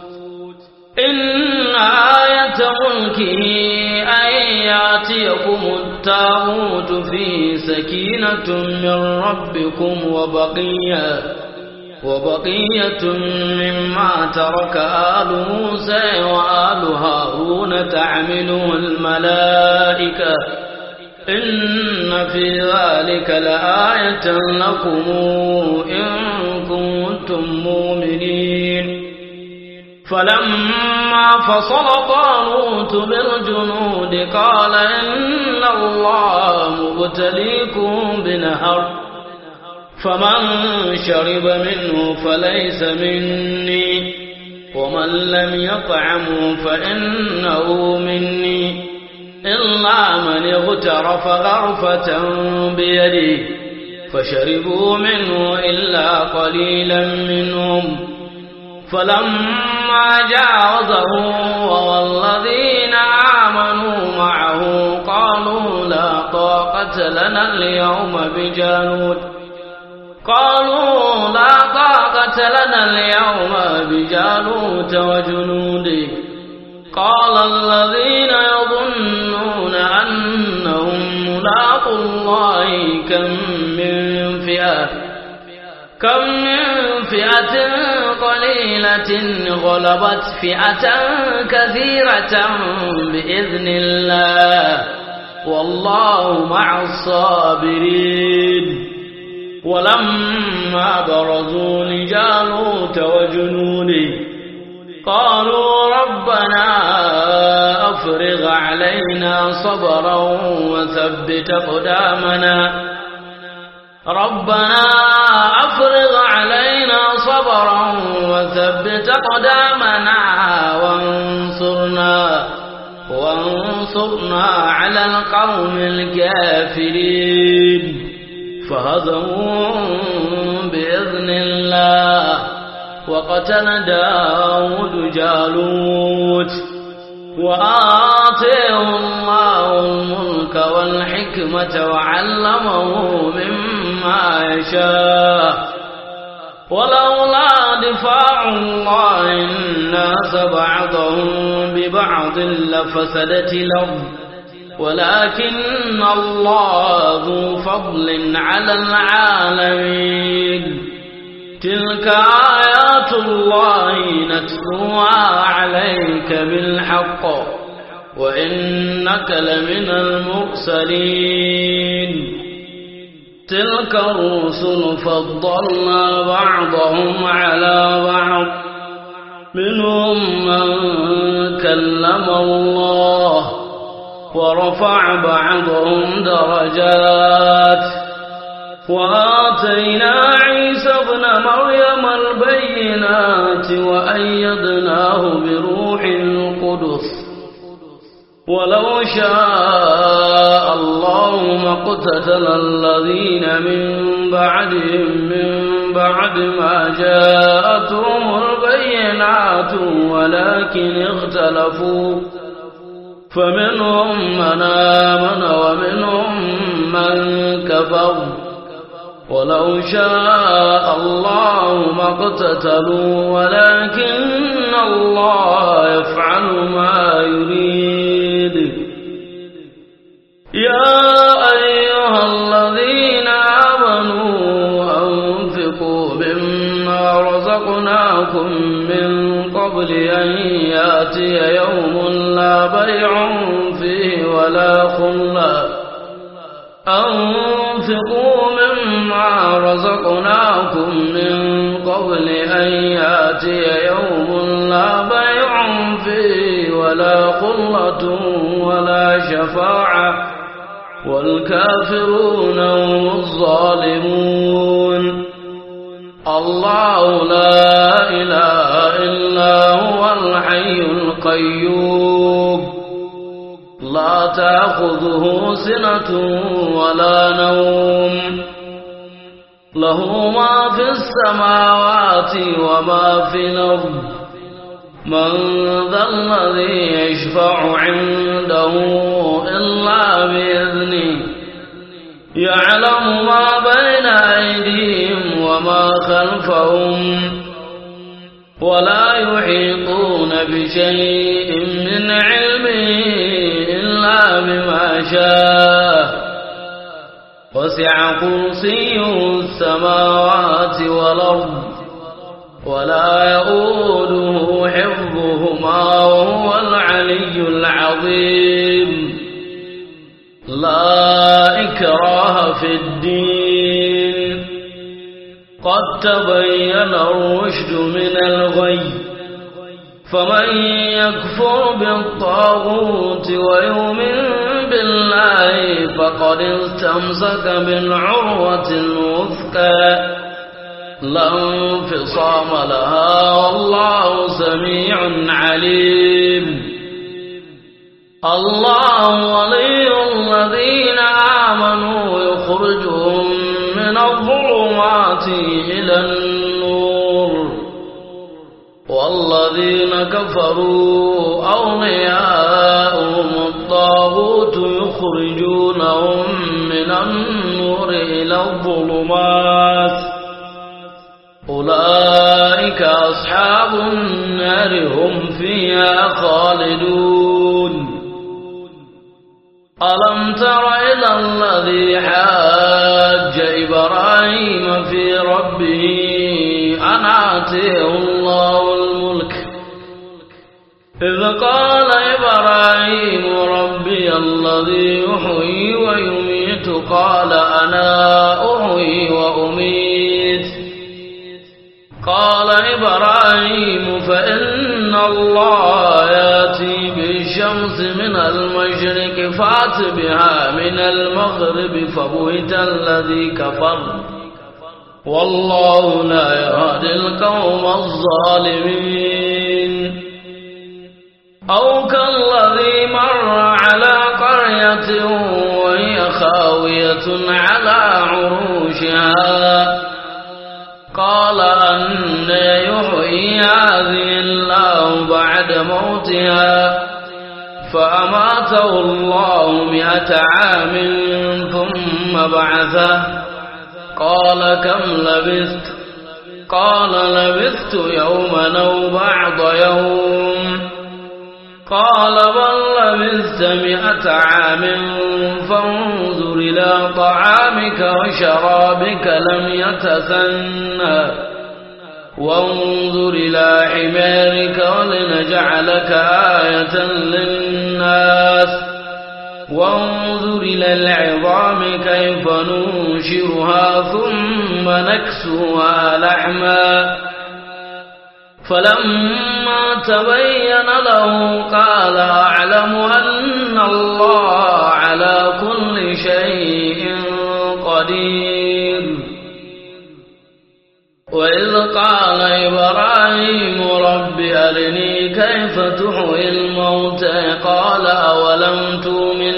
إن آية ملكه أن يأتيكم التابوت فيه سكينة من ربكم وبقية وبقية مما ترك آل موسى وآل هارون تحمله الملائكة إن في ذلك لآية لكم إن كنتم مؤمنين فلما فصل طالوت بالجنود قال إن الله مبتليكم بنهر فمن شرب منه فليس مني ومن لم يطعمه فإنه مني إلا من اغترف غرفة بيده فشربوا منه إلا قليلا منهم فلما جاوزه والذين آمنوا معه قالوا لا طاقة لنا اليوم بجالوت قالوا لا طاقة لنا اليوم بجالوت وجنوده قال الذين يظنون أنهم ملاقو الله كم من فئة كم من فئة قليلة غلبت فئة كثيرة بإذن الله والله مع الصابرين ولما برزوا لجالوت وجنوده قالوا ربنا أفرغ علينا صبرا وثبت أقدامنا ربنا أفرغ علينا صبرا وثبت أقدامنا وانصرنا وانصرنا على القوم الكافرين فهزموهم بإذن الله وقتل داود جالوت وآتيه الله الملك والحكمة وعلمه مما يشاء ولولا دفاع الله الناس بعضهم ببعض لفسدت الأرض ولكن الله ذو فضل على العالمين تلك آيات الله نتلوها عليك بالحق وإنك لمن المرسلين تلك الرسل فضلنا بعضهم على بعض منهم من كلم الله ورفع بعضهم درجات وآتينا عيسى ابن مريم البينات وأيدناه بروح القدس ولو شاء الله ما اقتتل الذين من بعدهم من بعد ما جاءتهم البينات ولكن اختلفوا فمنهم من آمن ومنهم من كفر ولو شاء الله ما اقتتلوا ولكن الله يفعل ما يريد يا أيها الذين آمنوا أنفقوا مما رزقناكم من قبل أن يأتي يوم لا بيع فيه ولا خلة أنفقوا مما رزقناكم من قبل أن يأتي يوم لا بيع فيه ولا خلة ولا شفاعة والكافرون هم الظالمون الله لا إله إلا هو الحي القيوم لا تأخذه سنة ولا نوم له ما في السماوات وما في الأرض من ذا الذي يشفع عنده إلا بإذنه يعلم ما بين أيديهم وما خلفهم ولا يحيطون بشيء من علمه إلا بما شاء وسع كرسيه السماوات والأرض ولا يؤوده حفظهما وهو العلي العظيم لا إكراه في الدين قد تبين الرشد من الغي فمن يكفر بالطاغوت ويؤمن بالله فقد استمسك بالعروة الوثقى لا انفصام لها والله سميع عليم الله ولي الذين آمنوا يخرجهم من الظلمات إلى النور والذين كفروا أولياؤهم الطاغوت يخرجونهم من النور إلى الظلمات أولئك أصحاب النار هم فيها خالدون ألم تر إلى الذي حاج إبراهيم في ربه أن آتيه الله الملك إذ قال إبراهيم ربي الذي يحيي ويميت قال أنا أحيي وأميت قال إبراهيم فإن الله يأتي بالشمس من المشرق فأت بها من المغرب فبهت الذي كفر والله لا يهدي القوم الظالمين أو كالذي مر خاوية على عروشها قال أنى يحيي هذه الله بعد موتها فأماته الله مئة عام ثم بعثه قال كم لبثت قال لبثت يوما أو بعض يوم قال بل لبثت مئة عام فانظر إلى طعامك وشرابك لم يتسنى وانظر إلى حمارك ولنجعلك آية للناس وانظر إلى العظام كيف ننشرها ثم نكسوها لحما فلما تبين له قال أعلم أن الله على كل شيء قدير. وإذ قال إبراهيم رب أرني كيف تحيي الموتى قال أولم تؤمن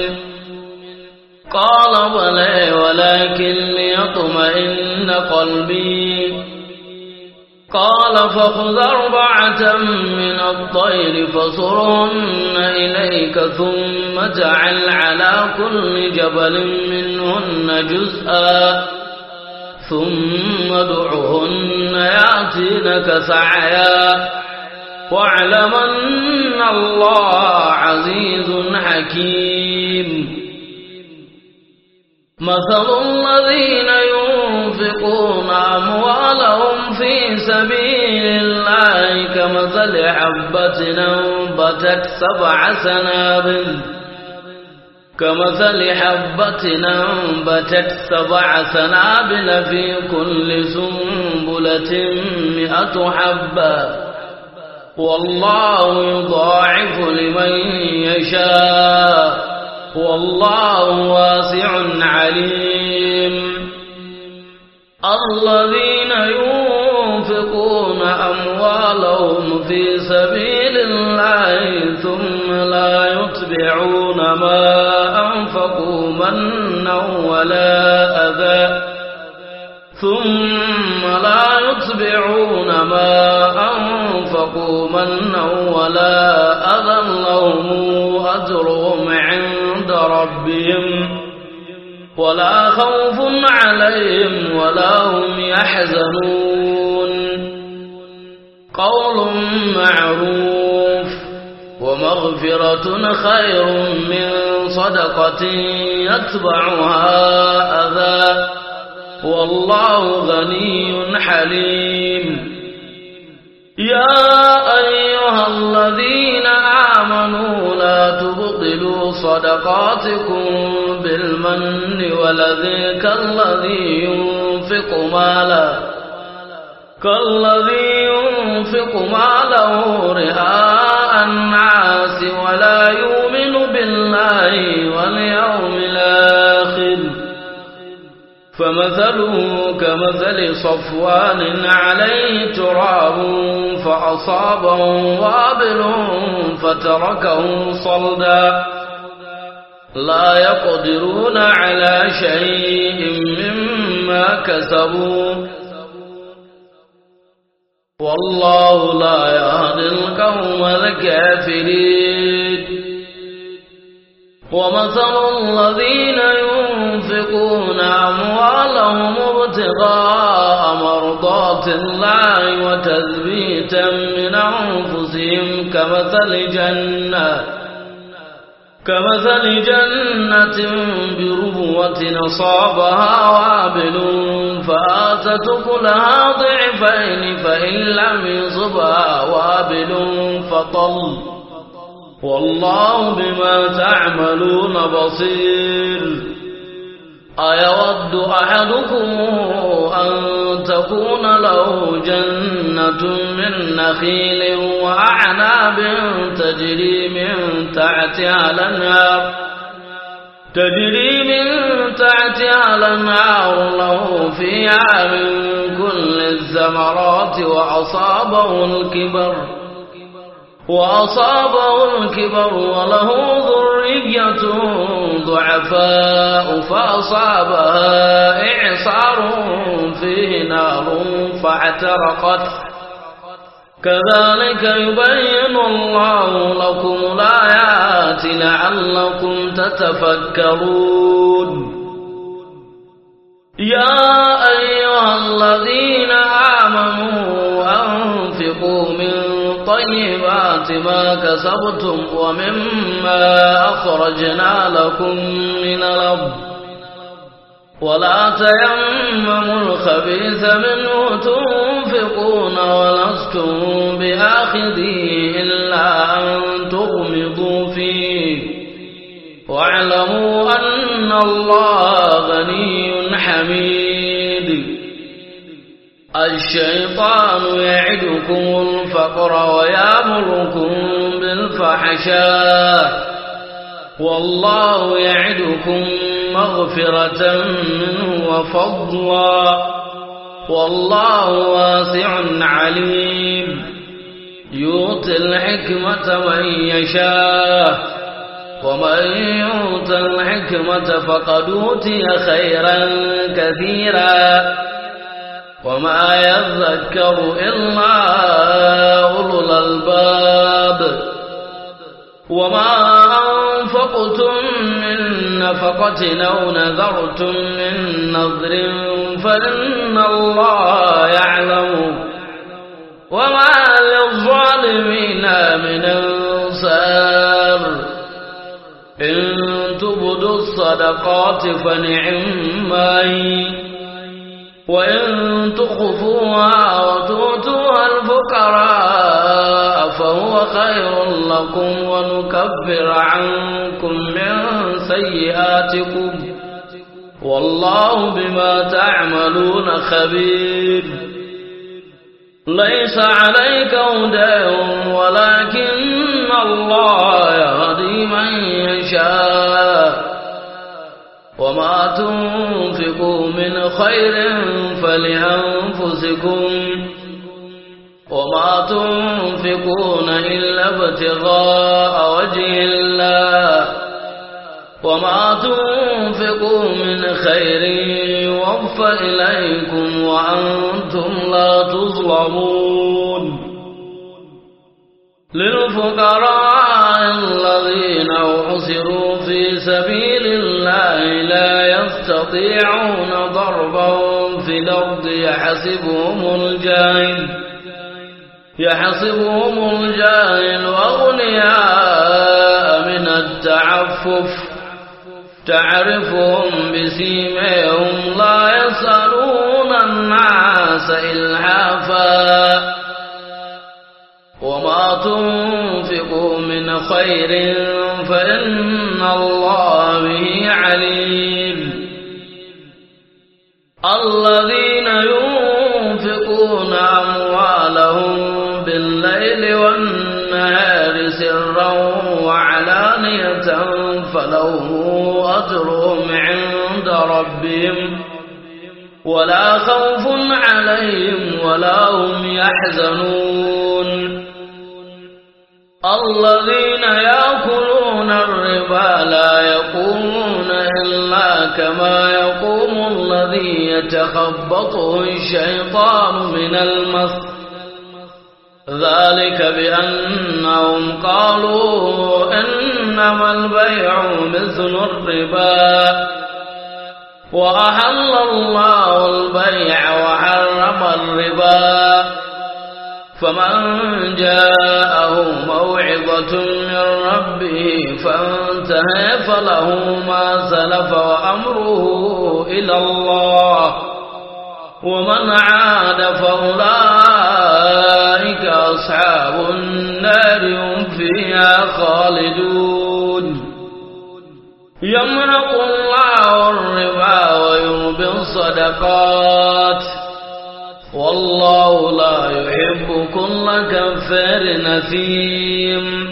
قال بلى ولكن ليطمئن قلبي قال فخذ أربعة من الطير فصرهن إليك ثم اجعل على كل جبل منهن جزءا ثم ادعهن يأتينك سعيا واعلم أن الله عزيز حكيم. مثل الذين ينفقون أموالهم في سبيل الله كمثل حبة أنبتت سبع سنابل كمثل حبة أنبتت سبع سنابل في كل سنبلة مئة حبة والله يضاعف لمن يشاء والله واسع عليم. الذين ينفقون أموالهم في سبيل الله ثم لا يتبعون ما أنفقوا منا ولا أذى ثم لا يتبعون ما أنفقوا منا ولا أذى لهم أجرهم عند ربهم ولا خوف عليهم ولا هم يحزنون. قول معروف ومغفرة خير من صدقة يتبعها أذى والله غني حليم. يا أيها الذين آمنوا لا تبطلوا صدقاتكم بالمن والأذى كالذي ينفق ماله كالذي ينفق ماله رئاء الناس ولا يؤمن بالله واليوم الآخر فمثله كمثل صفوان عليه تراب فأصابه وابل فتركه صلدا لا يقدرون على شيء مما كسبوا والله لا يهدي القوم الكافرين. ومثل الذين ينفقون أموالهم ابتغاء مرضات الله وتثبيتا من أنفسهم كمثل جنة كمثل جنة بربوة أصابها وابل فآتت أكلها ضعفين فإن لم يصبها وابل فطل والله بما تعملون بصير. أيود أحدكم أن تكون له جنة من نخيل وأعناب تجري من تحتها الأنهار تجري من تحتها الأنهار له فيها من كل الثمرات وأصابه الكبر وأصابه الكبر وله ذرية ضعفاء ضعفاء فأصابها إعصار فيه نار فاحترقت كذلك يبين الله لكم الآيات لعلكم تتفكرون يا أيها الذين آمنوا أنفقوا من طيبات ما كسبتم ومما أخرجنا لكم من الأرض ولا تيمموا الخبيث منه تنفقون ولستم بآخذيه إلا أن تغمضوا فيه واعلموا أن الله غني حميد الشيطان يعدكم الفقر ويأمركم بالفحشاء والله يعدكم مغفرة منه وفضلا والله واسع عليم يؤتي الحكمة من يشاء ومن يؤت الحكمة فقد أوتي خيرا كثيرا وما يذكر إلا أولو الألباب وما أنفقتم من نفقة أو نذرتم من نذر فإن الله يعلم وما للظالمين من أنصار إن تبدوا الصدقات فنعما هي وإن تخفوها وتؤتوها الفقراء فهو خير لكم ونكفر عنكم من سيئاتكم والله بما تعملون خبير ليس عليك هداهم ولكن الله يهدي من يشاء وما تنفقوا من خير فلأنفسكم وما تنفقون إلا ابتغاء وجه الله وما تنفقوا من خير يوفى إليكم وأنتم لا تظلمون للفقراء الذين أحصروا في سبيل الله لا يستطيعون ضربا في الأرض يحسبهم الجاهل يحسبهم الجاهل أغنياء من التعفف تعرفهم بسيماهم لا يسألون الناس إلحافا وما تنفقوا من خير فإن الله به عليم الذين ينفقون أموالهم بالليل والنهار سرا وعلانية فلهم أجرهم عند ربهم ولا خوف عليهم ولا هم يحزنون الذين يأكلون الربا لا يقومون إلا كما يقوم الذي يتخبطه الشيطان من المس ذلك بأنهم قالوا إنما البيع مثل الربا وأحل الله البيع وحرم الربا فمن جاءه موعظة من ربه فانتهى فله ما سلف وأمره إلى الله ومن عاد فأولئك أصحاب النار هم فيها خالدون يمحق الله الربا ويربي الصدقات والله لا يحب كل كفار نثيم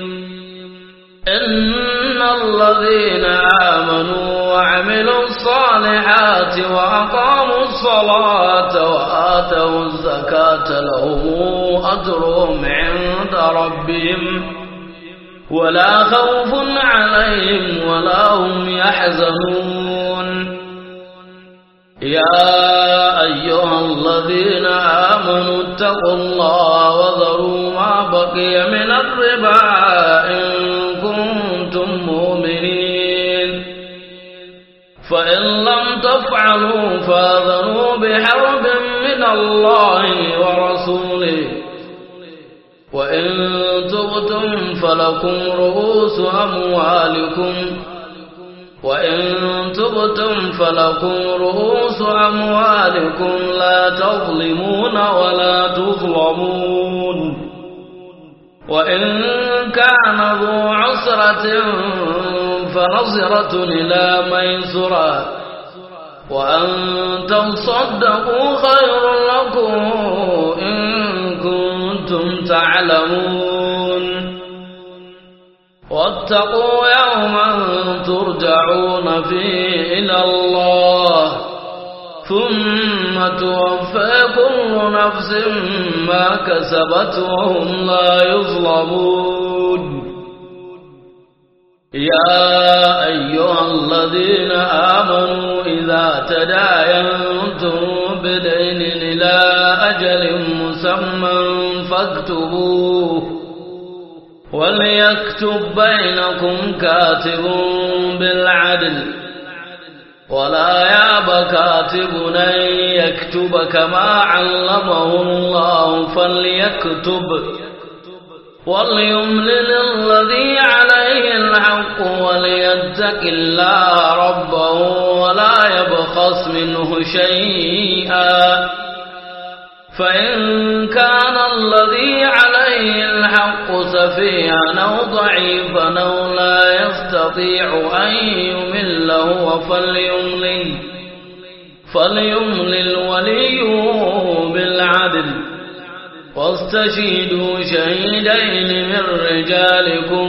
إن الذين آمنوا وعملوا الصالحات وأقاموا الصلاة وآتوا الزكاة لهم أجرهم عند ربهم ولا خوف عليهم ولا هم يحزنون يحزنون يا أيها الذين آمنوا اتقوا الله وذروا ما بقي من الربا إن كنتم مؤمنين فإن لم تفعلوا فاذنوا بحرب من الله ورسوله وإن تبتم فلكم رؤوس أموالكم وإن تبتم فلكم رؤوس أموالكم لا تظلمون ولا تظلمون وإن كان ذو عسرة فنظرة إلى ميسرة وأن تصدقوا خير لكم إن كنتم تعلمون واتقوا يوما ترجعون فيه إلى الله ثم توفى كل نفس ما كسبت وهم لا يظلمون يا أيها الذين آمنوا إذا تداينتم بدين إلى أجل مسمى فاكتبوه وليكتب بينكم كاتب بالعدل ولا يأب كاتب أن يكتب كما علمه الله فليكتب وليملل الذي عليه الحق وليتق الله ربه ولا يبخس منه شيئا فإن كان الذي عليه الحق سفيها أو ضعيفا أو لا يستطيع أن يمل هو فليملل فليملل وليه بالعدل واستشهدوا شهيدين من رجالكم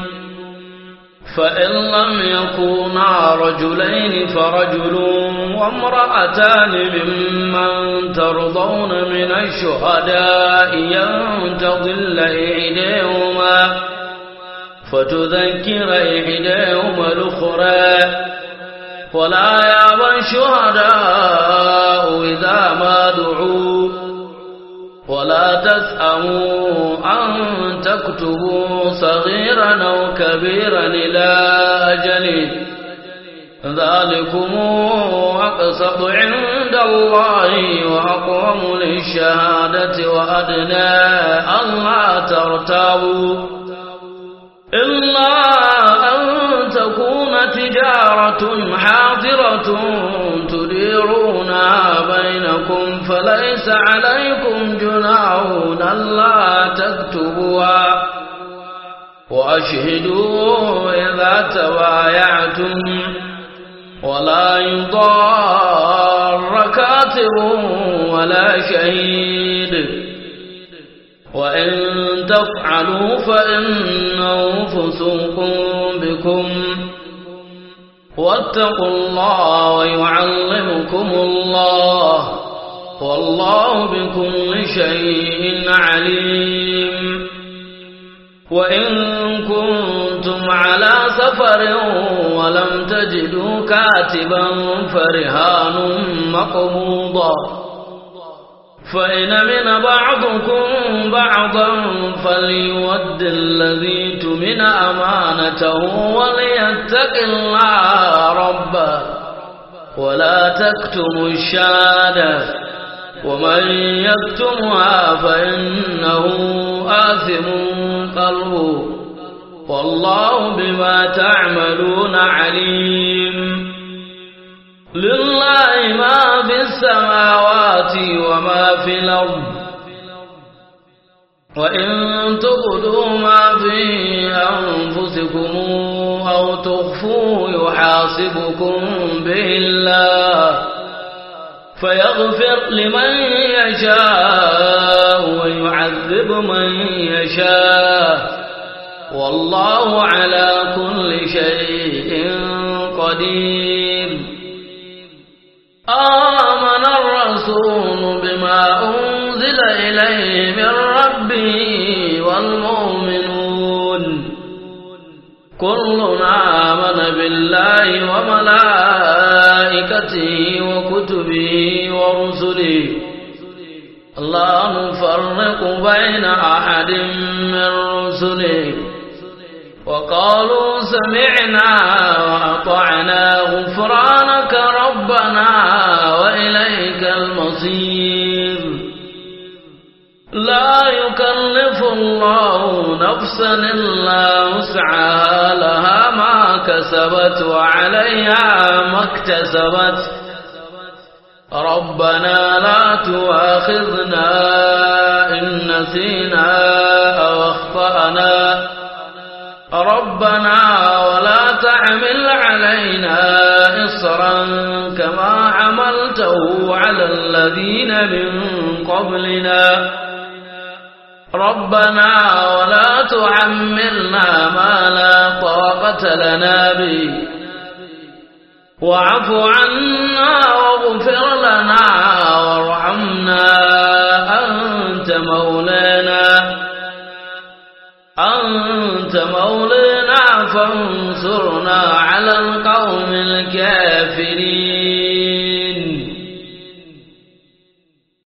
فإن لم يكونا رجلين فرجل وامرأتان ممن ترضون من الشهداء أن تضل إحداهما فتذكر إحداهما الأخرى ولا يأبى الشهداء إذا ما دعوا ولا تسأموا أن تكتبوا صغيرا أو كبيرا إلى أجله ذلكم أقسط عند الله وأقوم للشهادة وأدنى ألا ترتابوا إلا أن تكون تجارة حاضرة تديرونها بينكم فليس عليكم جناح ألا تكتبوها وأشهدوا إذا تبايعتم ولا يضار كاتب ولا شهيد وإن تفعلوا فإنه فسوق بكم واتقوا الله ويعلمكم الله والله بكل شيء عليم وإن كنتم على سفر ولم تجدوا كاتبا فرهان مقبوضا فإن من بعضكم بعضا فليود الذي تمن أمانته وليتق الله ربه ولا تكتموا الشهادة ومن يكتمها فإنه آثم قلبه والله بما تعملون عليم لله ما في السماوات وما في الأرض وإن تبدوا ما في أنفسكم أو تخفوه يحاسبكم به الله فيغفر لمن يشاء ويعذب من يشاء والله على كل شيء قدير. آمن الرسول بما أنزل إليه من ربه والمؤمنون كلنا آمن بالله وملائكته وكتبه ورسله لا نفرق بين أحد من رسله وقالوا سمعنا وأطعنا غفرانك ربنا وإليك المصير لا يكلف الله نفسا إلا وسعها لها ما كسبت وعليها ما اكتسبت ربنا لا تؤاخذنا إن نسينا أو أخطأنا ربنا ولا تحمل علينا إصرا كما حملته على الذين من قبلنا ربنا ولا تحملنا ما لا طاقة لنا به واعف عنا واغفر لنا وارحمنا أنت مولانا أنت مولانا فانصرنا على القوم الكافرين